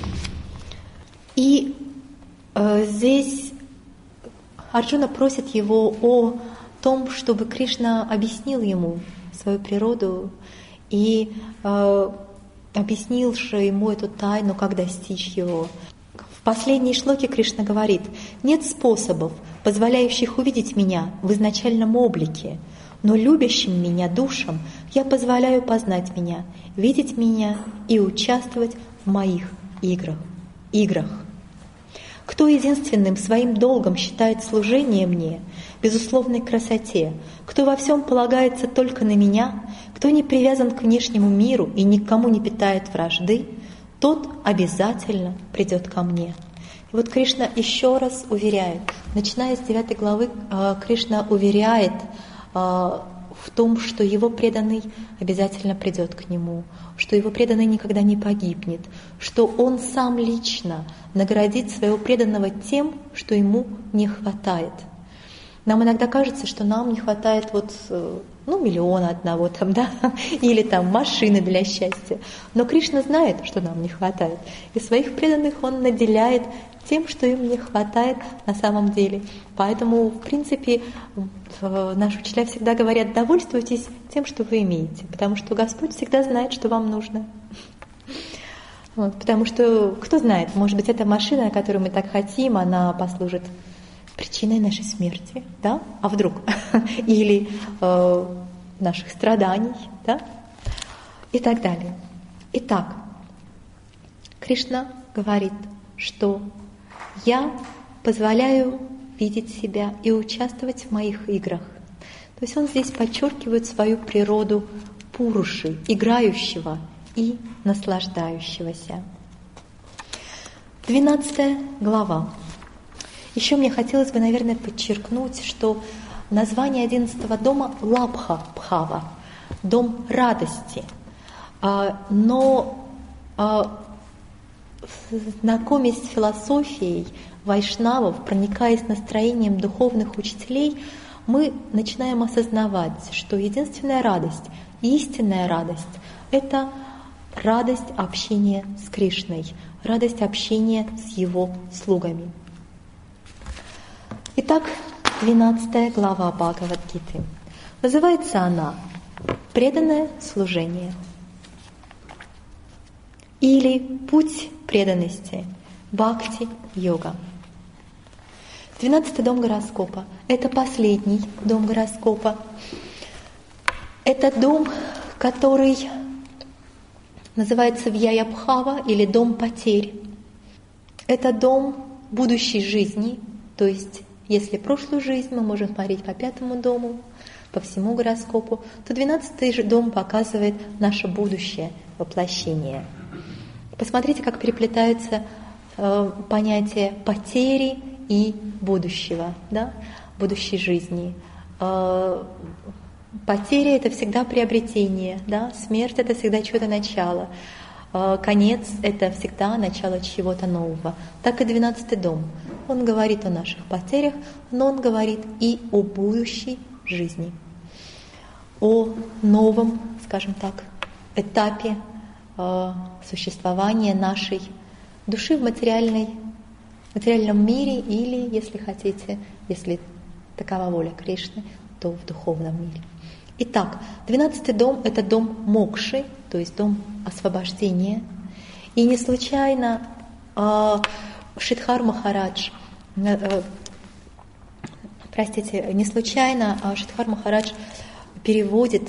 S1: И здесь Арджуна просит его о том, чтобы Кришна объяснил ему свою природу и объяснил же ему эту тайну, как достичь его. В последней шлоке Кришна говорит: «Нет способов, позволяющих увидеть меня в изначальном облике, но любящим меня душам я позволяю познать меня, видеть меня и участвовать в моих играх. Кто единственным своим долгом считает служение мне, безусловной красоте, кто во всем полагается только на меня, кто не привязан к внешнему миру и никому не питает вражды, тот обязательно придет ко мне». И вот Кришна еще раз уверяет, начиная с 9 главы, Кришна уверяет в том, что его преданный обязательно придет к нему, что его преданный никогда не погибнет, что он сам лично наградит своего преданного тем, что ему не хватает. Нам иногда кажется, что нам не хватает миллиона одного там, да, или там машины для счастья. Но Кришна знает, что нам не хватает. И своих преданных Он наделяет тем, что им не хватает на самом деле. Поэтому, в принципе, наши учителя всегда говорят: довольствуйтесь тем, что вы имеете, потому что Господь всегда знает, что вам нужно. Вот, потому что, кто знает, может быть, эта машина, которую мы так хотим, она послужит причиной нашей смерти, да? А вдруг? Или наших страданий, да? И так далее. Итак, Кришна говорит, что я позволяю видеть себя и участвовать в моих играх. То есть он здесь подчеркивает свою природу пуруши, играющего и наслаждающегося. 12 глава. Еще мне хотелось бы, наверное, подчеркнуть, что название 11 дома — Лабха Бхава, дом радости. Но знакомясь с философией вайшнавов, проникаясь настроением духовных учителей, мы начинаем осознавать, что единственная радость, истинная радость — это радость общения с Кришной, радость общения с Его слугами. Итак, 12 глава Бхагавад-гиты. Называется она «Преданное служение» или «Путь преданности» Бхакти-йога. 12-й дом гороскопа — это последний дом гороскопа. Это дом, который называется Вьяябхава или дом потерь. Это дом будущей жизни, то есть если прошлую жизнь мы можем смотреть по 5-му дому, по всему гороскопу, то 12-й же дом показывает наше будущее воплощение. Посмотрите, как переплетаются понятия потери и будущего, да? Будущей жизни. Потеря — это всегда приобретение, да? Смерть — это всегда чьё-то начало. Конец — это всегда начало чего-то нового. Так и 12-й дом. Он говорит о наших потерях, но он говорит и о будущей жизни, о новом, скажем так, этапе существования нашей души в материальном мире или, если хотите, если такова воля Кришны, то в духовном мире. Итак, 12-й дом — это дом мокши, то есть дом освобождения. И не случайно Шридхар Махарадж, Шридхар Махарадж переводит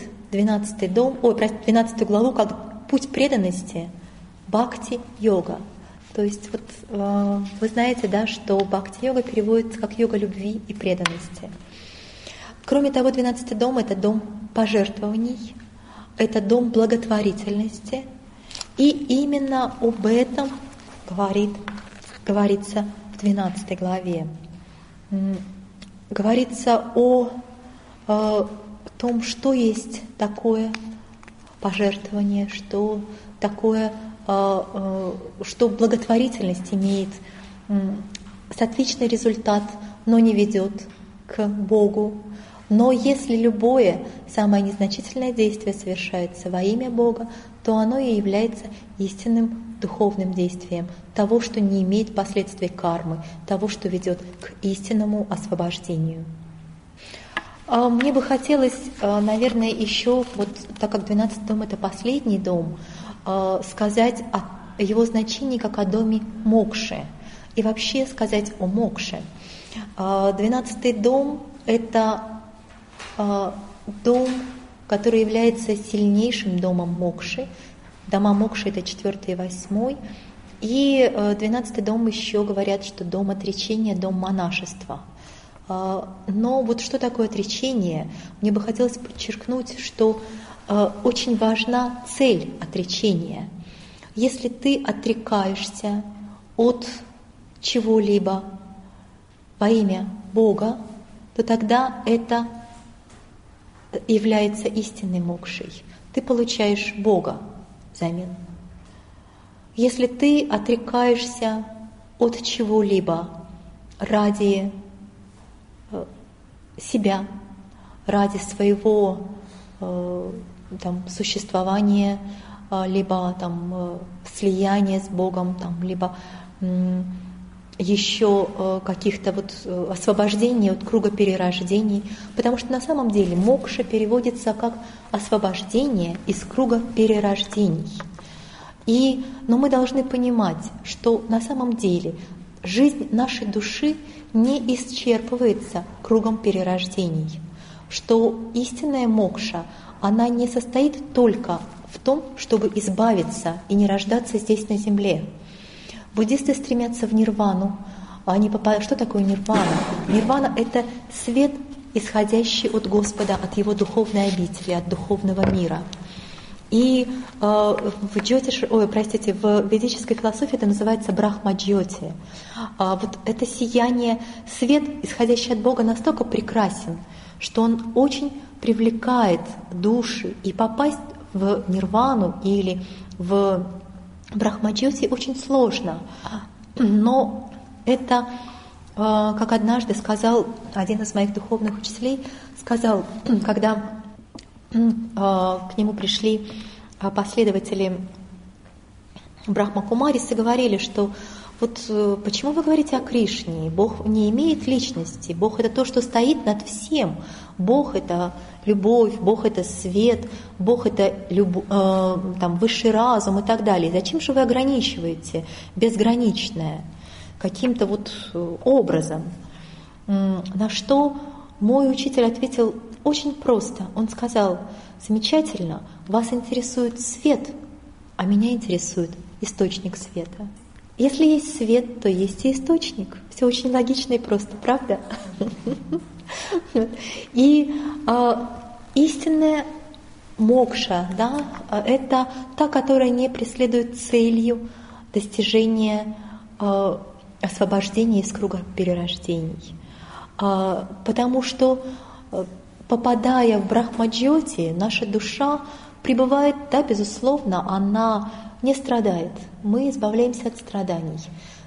S1: 12 главу как «Путь преданности» Бхакти-йога. То есть вот вы знаете, да, что Бхакти-йога переводится как йога любви и преданности. Кроме того, 12-й дом — это дом пожертвований, это дом благотворительности. И именно об этом говорится в 12 главе. Говорится о том, что есть такое пожертвование, что такое, что благотворительность имеет сатвичный результат, но не ведет к Богу. Но если любое, самое незначительное действие совершается во имя Бога, то оно и является истинным духовным действием того, что не имеет последствий кармы, того, что ведет к истинному освобождению. Мне бы хотелось, наверное, еще, вот так как 12-й дом — это последний дом, сказать о его значении как о доме мокши и вообще сказать о мокше. 12-й дом — это дом, который является сильнейшим домом мокши. Дома мокши — это 4-й и 8-й. И 12-й дом еще говорят, что дом отречения, дом монашества. Но вот что такое отречение? Мне бы хотелось подчеркнуть, что очень важна цель отречения. Если ты отрекаешься от чего-либо во имя Бога, то тогда это является истинной мокшей. Ты получаешь Бога взамен. Если ты отрекаешься от чего-либо ради себя, ради своего существования, либо слияния с Богом, либо еще каких-то освобождений от круга перерождений, потому что на самом деле мокша переводится как освобождение из круга перерождений. Но мы должны понимать, что на самом деле жизнь нашей души не исчерпывается кругом перерождений, что истинная мокша, она не состоит только в том, чтобы избавиться и не рождаться здесь на земле. Буддисты стремятся в нирвану. Что такое нирвана? Нирвана — это свет, исходящий от Господа, от Его духовной обители, от духовного мира. И в ведической философии это называется брахма-джьоти. Вот это сияние, свет, исходящий от Бога, настолько прекрасен, что он очень привлекает души, и попасть в нирвану или в брахма-джьоти очень сложно. Но это, как однажды сказал один из моих духовных учителей, сказал, когда к нему пришли последователи Брахма-кумарисы и говорили, что вот почему вы говорите о Кришне? Бог не имеет личности, Бог — это то, что стоит над всем. Бог — это любовь, Бог — это свет, Бог — это высший разум и так далее. Зачем же вы ограничиваете безграничное каким-то вот образом? На что мой учитель ответил очень просто. Он сказал: замечательно, вас интересует свет, а меня интересует источник света. Если есть свет, то есть и источник. Все очень логично и просто, правда? И истинная мокша, да, это та, которая не преследует целью достижения освобождения из круга перерождений. Потому что, попадая в брахма-джьоти, наша душа пребывает, да, безусловно, она не страдает. Мы избавляемся от страданий.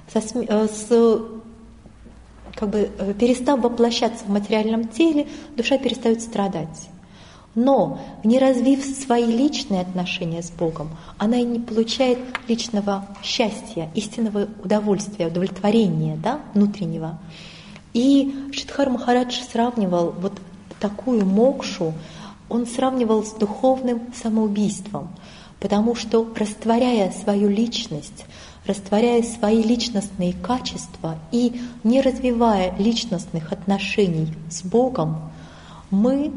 S1: Перестав воплощаться в материальном теле, душа перестает страдать. Но, не развив свои личные отношения с Богом, она и не получает личного счастья, истинного удовольствия, удовлетворения, да, внутреннего. И Шридхар Махарадж сравнивал вот такую мокшу, он сравнивал с духовным самоубийством, потому что, растворяя свою личность, растворяя свои личностные качества и не развивая личностных отношений с Богом, мы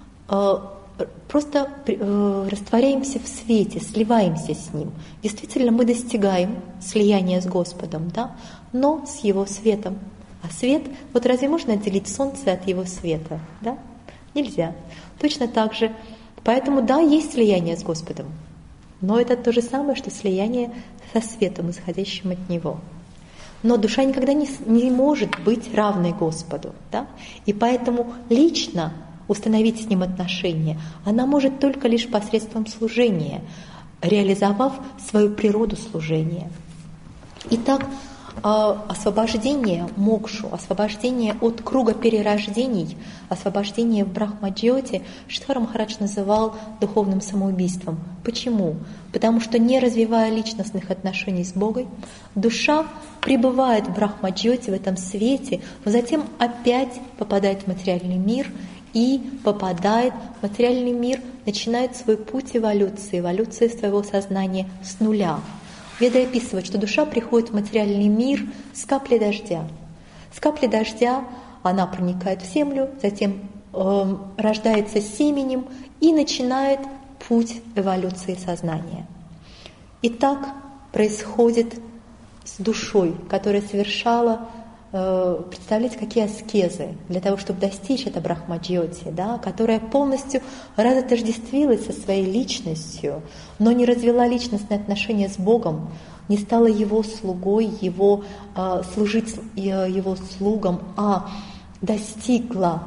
S1: просто растворяемся в свете, сливаемся с Ним. Действительно, мы достигаем слияния с Господом, да, но с Его светом. А свет, вот разве можно отделить солнце от его света? Да? Нельзя. Точно так же. Поэтому да, есть слияние с Господом, но это то же самое, что слияние со светом, исходящим от Него. Но душа никогда не может быть равной Господу. Да? И поэтому лично установить с Ним отношения она может только лишь посредством служения, реализовав свою природу служения. Итак, освобождение мокшу, освобождение от круга перерождений, освобождение в брахма-джьоти Шридхар Махарадж называл духовным самоубийством. Почему? Потому что, не развивая личностных отношений с Богом, душа пребывает в брахма-джьоти, в этом свете, но затем опять попадает в материальный мир, и попадает в материальный мир, начинает свой путь эволюции своего сознания с нуля. Веды описывают, что душа приходит в материальный мир с капли дождя. С капли дождя она проникает в землю, затем рождается семенем и начинает путь эволюции сознания. И так происходит с душой, которая совершала, представляете, какие аскезы для того, чтобы достичь это брахма-джьоти, да, которая полностью разотождествилась со своей личностью, но не развела личностные отношения с Богом, не стала Его слугой, служить Его слугам, а достигла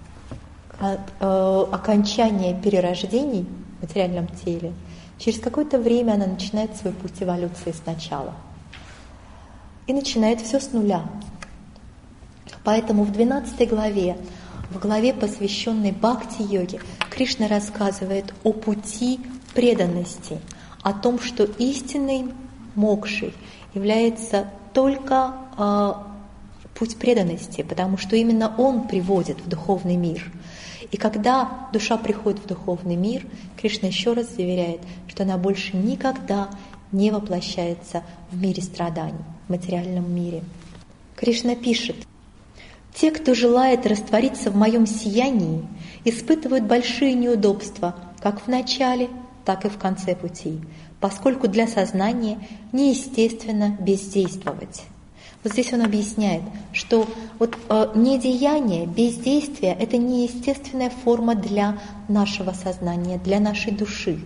S1: окончания перерождений в материальном теле. Через какое-то время она начинает свой путь эволюции сначала и начинает все с нуля. Поэтому в 12 главе, в главе, посвященной бхакти-йоге, Кришна рассказывает о пути преданности, о том, что истинной мокшей является только путь преданности, потому что именно он приводит в духовный мир. И когда душа приходит в духовный мир, Кришна еще раз заверяет, что она больше никогда не воплощается в мире страданий, в материальном мире. Кришна пишет: «Те, кто желает раствориться в моем сиянии, испытывают большие неудобства как в начале, так и в конце пути, поскольку для сознания неестественно бездействовать». Вот здесь он объясняет, что вот недеяние, бездействие – это неестественная форма для нашего сознания, для нашей души.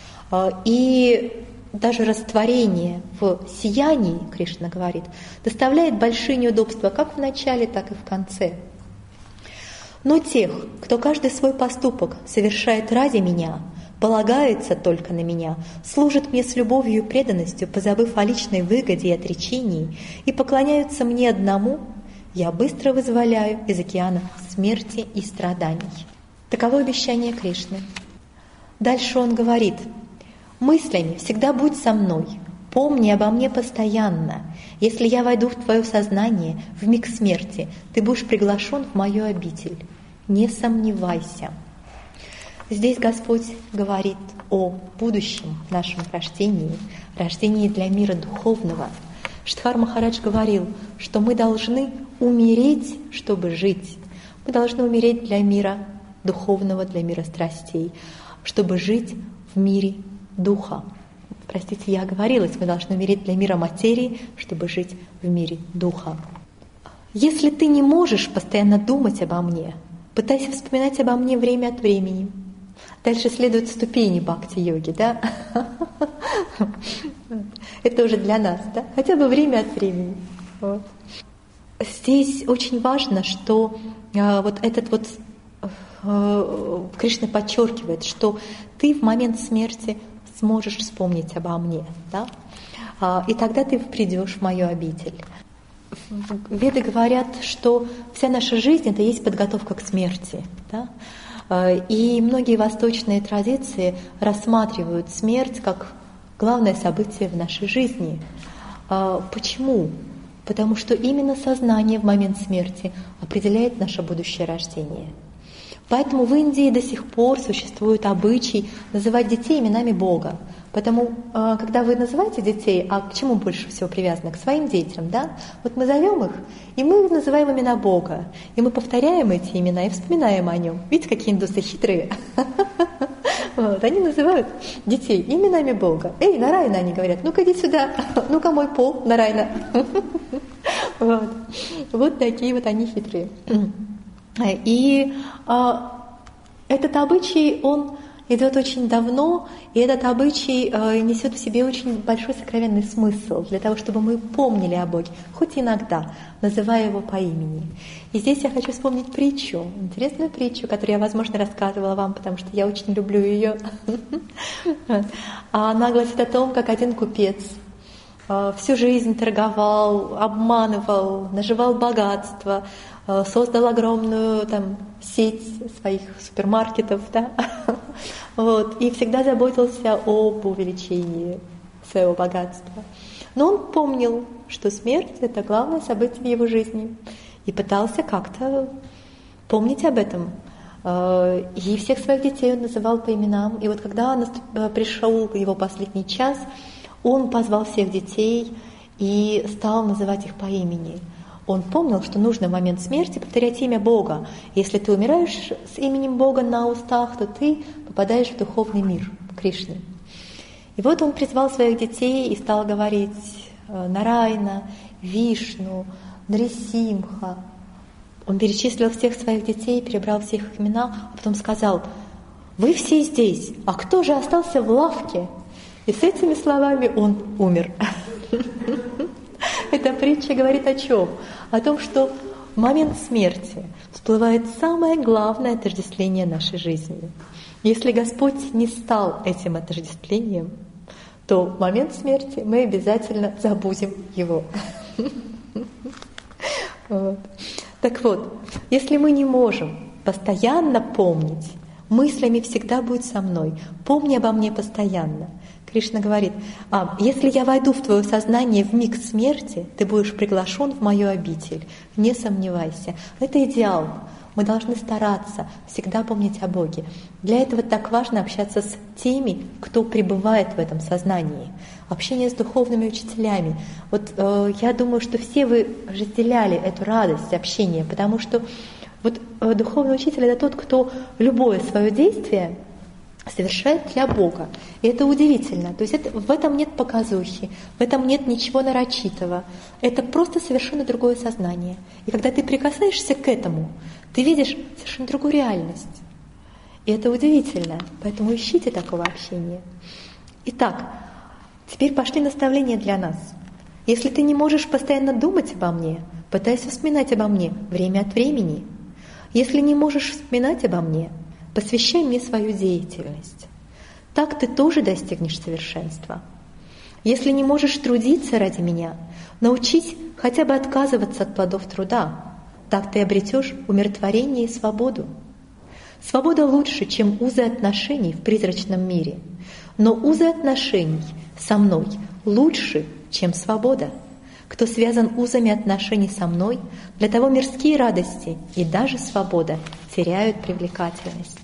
S1: И даже растворение в сиянии, Кришна говорит, доставляет большие неудобства как в начале, так и в конце. Но тех, кто каждый свой поступок совершает ради меня, полагается только на меня, служит мне с любовью и преданностью, позабыв о личной выгоде и отречении, и поклоняются мне одному, я быстро вызволяю из океана смерти и страданий. Таково обещание Кришны. Дальше он говорит: «Мыслями всегда будь со мной, помни обо мне постоянно. Если я войду в твое сознание в миг смерти, ты будешь приглашен в мою обитель. Не сомневайся». Здесь Господь говорит о будущем нашем рождении для мира духовного. Штхар Махарадж говорил, что мы должны умереть, чтобы жить. Мы должны умереть для мира духовного, для мира страстей, чтобы жить в мире духа. Простите, я оговорилась, мы должны умереть для мира материи, чтобы жить в мире духа. Если ты не можешь постоянно думать обо мне, пытайся вспоминать обо мне время от времени. Дальше следуют ступени бхакти-йоги, да? Это уже для нас, да? Хотя бы время от времени. Вот. Здесь очень важно, что Кришна подчеркивает, что ты в момент смерти сможешь вспомнить обо мне, да? И тогда ты придешь в мою обитель. Веды говорят, что вся наша жизнь — это есть подготовка к смерти, да? И многие восточные традиции рассматривают смерть как главное событие в нашей жизни. Почему? Потому что именно сознание в момент смерти определяет наше будущее рождение. Поэтому в Индии до сих пор существует обычай называть детей именами Бога. Поэтому, когда вы называете детей, а к чему больше всего привязано? К своим детям, да? Вот мы зовем их, и мы называем имена Бога. И мы повторяем эти имена и вспоминаем о нем. Видите, какие индусы хитрые? Вот, они называют детей именами Бога. Эй, Нарайна, они говорят, ну-ка иди сюда, ну-ка мой пол, Нарайна. Вот такие вот они хитрые. И этот обычай, он идет очень давно, и этот обычай несет в себе очень большой сокровенный смысл для того, чтобы мы помнили о Боге, хоть иногда, называя Его по имени. И здесь я хочу вспомнить притчу, интересную притчу, которую я, возможно, рассказывала вам, потому что я очень люблю ее. Она гласит о том, как один купец всю жизнь торговал, обманывал, наживал богатство, создал огромную сеть своих супермаркетов, да? Вот, и всегда заботился об увеличении своего богатства. Но он помнил, что смерть — это главное событие в его жизни, и пытался как-то помнить об этом. И всех своих детей он называл по именам. И вот когда пришел его последний час, он позвал всех детей и стал называть их по имени. Он помнил, что нужно в момент смерти повторять имя Бога. Если ты умираешь с именем Бога на устах, то ты попадаешь в духовный мир Кришны. И вот он призвал своих детей и стал говорить Нарайна, Вишну, Нрисимха. Он перечислил всех своих детей, перебрал всех их имена, а потом сказал: «Вы все здесь, а кто же остался в лавке?» И с этими словами он умер. Эта притча говорит о чем? О том, что в момент смерти всплывает самое главное отождествление нашей жизни. Если Господь не стал этим отождествлением, то в момент смерти мы обязательно забудем Его. Так вот, если мы не можем постоянно помнить, мыслями всегда будь со мной, помни обо мне постоянно. Кришна говорит: если я войду в твое сознание в миг смерти, ты будешь приглашен в мою обитель, не сомневайся. Это идеал. Мы должны стараться всегда помнить о Боге. Для этого так важно общаться с теми, кто пребывает в этом сознании. общение с духовными учителями. Вот я думаю, что все вы разделяли эту радость общения, потому что вот духовный учитель — это тот, кто любое свое действие совершает для Бога. И это удивительно. То есть в этом нет показухи, в этом нет ничего нарочитого. Это просто совершенно другое сознание. И когда ты прикасаешься к этому, ты видишь совершенно другую реальность. И это удивительно. Поэтому ищите такого общения. Итак, теперь пошли наставления для нас. Если ты не можешь постоянно думать обо мне, пытайся вспоминать обо мне время от времени. Если не можешь вспоминать обо мне, посвящай мне свою деятельность. Так ты тоже достигнешь совершенства. Если не можешь трудиться ради меня, научись хотя бы отказываться от плодов труда. Так ты обретешь умиротворение и свободу. Свобода лучше, чем узы отношений в призрачном мире. Но узы отношений со мной лучше, чем свобода. Кто связан узами отношений со мной, для того мирские радости и даже свобода теряют привлекательность.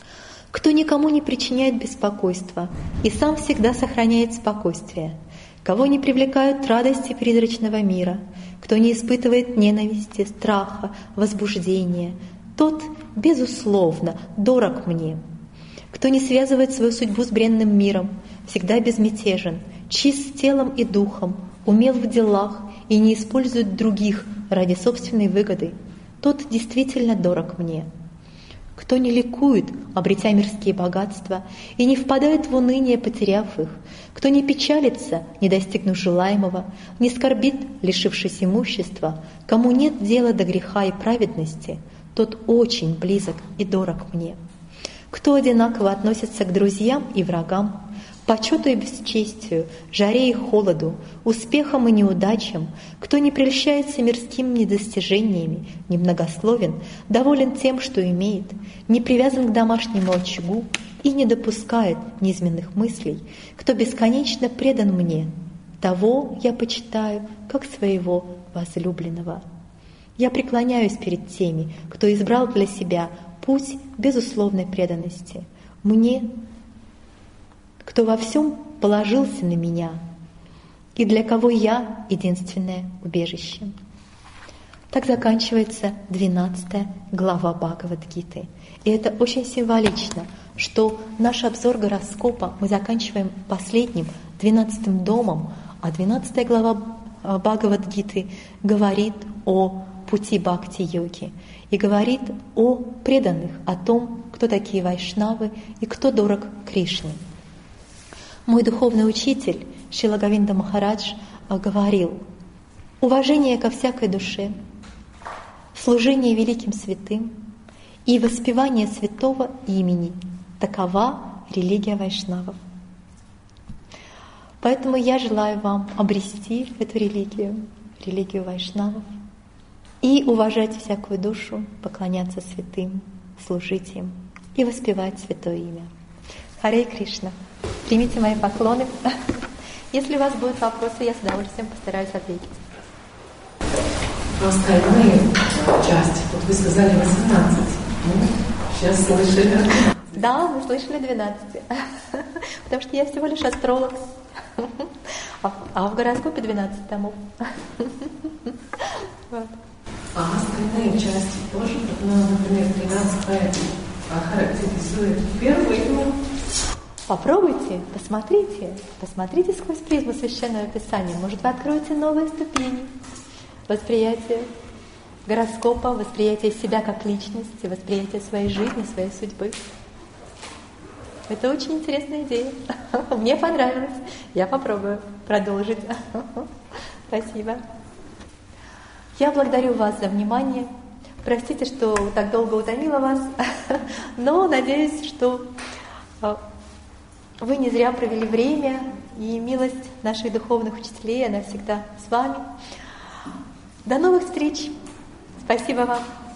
S1: Кто никому не причиняет беспокойства и сам всегда сохраняет спокойствие, кого не привлекают радости призрачного мира, кто не испытывает ненависти, страха, возбуждения, тот, безусловно, дорог мне. Кто не связывает свою судьбу с бренным миром, всегда безмятежен, чист телом и духом, умел в делах и не использует других ради собственной выгоды, тот действительно дорог мне. Кто не ликует, обретя мирские богатства, и не впадает в уныние, потеряв их, кто не печалится, не достигнув желаемого, не скорбит, лишившись имущества, кому нет дела до греха и праведности, тот очень близок и дорог мне. Кто одинаково относится к друзьям и врагам, почету и бесчестию, жаре и холоду, успехам и неудачам, кто не прельщается мирскими недостижениями, немногословен, доволен тем, что имеет, не привязан к домашнему очагу и не допускает низменных мыслей, кто бесконечно предан мне, того я почитаю как своего возлюбленного. Я преклоняюсь перед теми, кто избрал для себя путь безусловной преданности. Мне, кто во всем положился на меня, и для кого я единственное убежище. Так заканчивается 12 глава Бхагавад-гиты. И это очень символично, что наш обзор гороскопа мы заканчиваем последним, 12 домом, а 12 глава Бхагавад-гиты говорит о пути бхакти-йоги и говорит о преданных, о том, кто такие вайшнавы и кто дорог Кришне. Мой духовный учитель Шрила Говинда Махарадж говорил: уважение ко всякой душе, служение великим святым и воспевание святого имени — такова религия вайшнавов. Поэтому я желаю вам обрести эту религию вайшнавов, и уважать всякую душу, поклоняться святым, служить им и воспевать святое имя. Харе Кришна! Примите мои поклоны. Если у вас будут вопросы, я с удовольствием постараюсь ответить.
S2: Остальные части, вот вы сказали 18, сейчас слышали.
S1: Да, мы слышали 12, потому что я всего лишь астролог, а в гороскопе 12 томов. Вот.
S2: А остальные части тоже, например, 13 характеризует первый.
S1: Попробуйте, посмотрите сквозь призму Священного Писания. Может, вы откроете новые ступени восприятия гороскопа, восприятия себя как личности, восприятия своей жизни, своей судьбы. Это очень интересная идея. Мне понравилось. Я попробую продолжить. Спасибо. Я благодарю вас за внимание. Простите, что так долго утомила вас, но надеюсь, что вы не зря провели время, и милость наших духовных учителей, она всегда с вами. До новых встреч! Спасибо вам!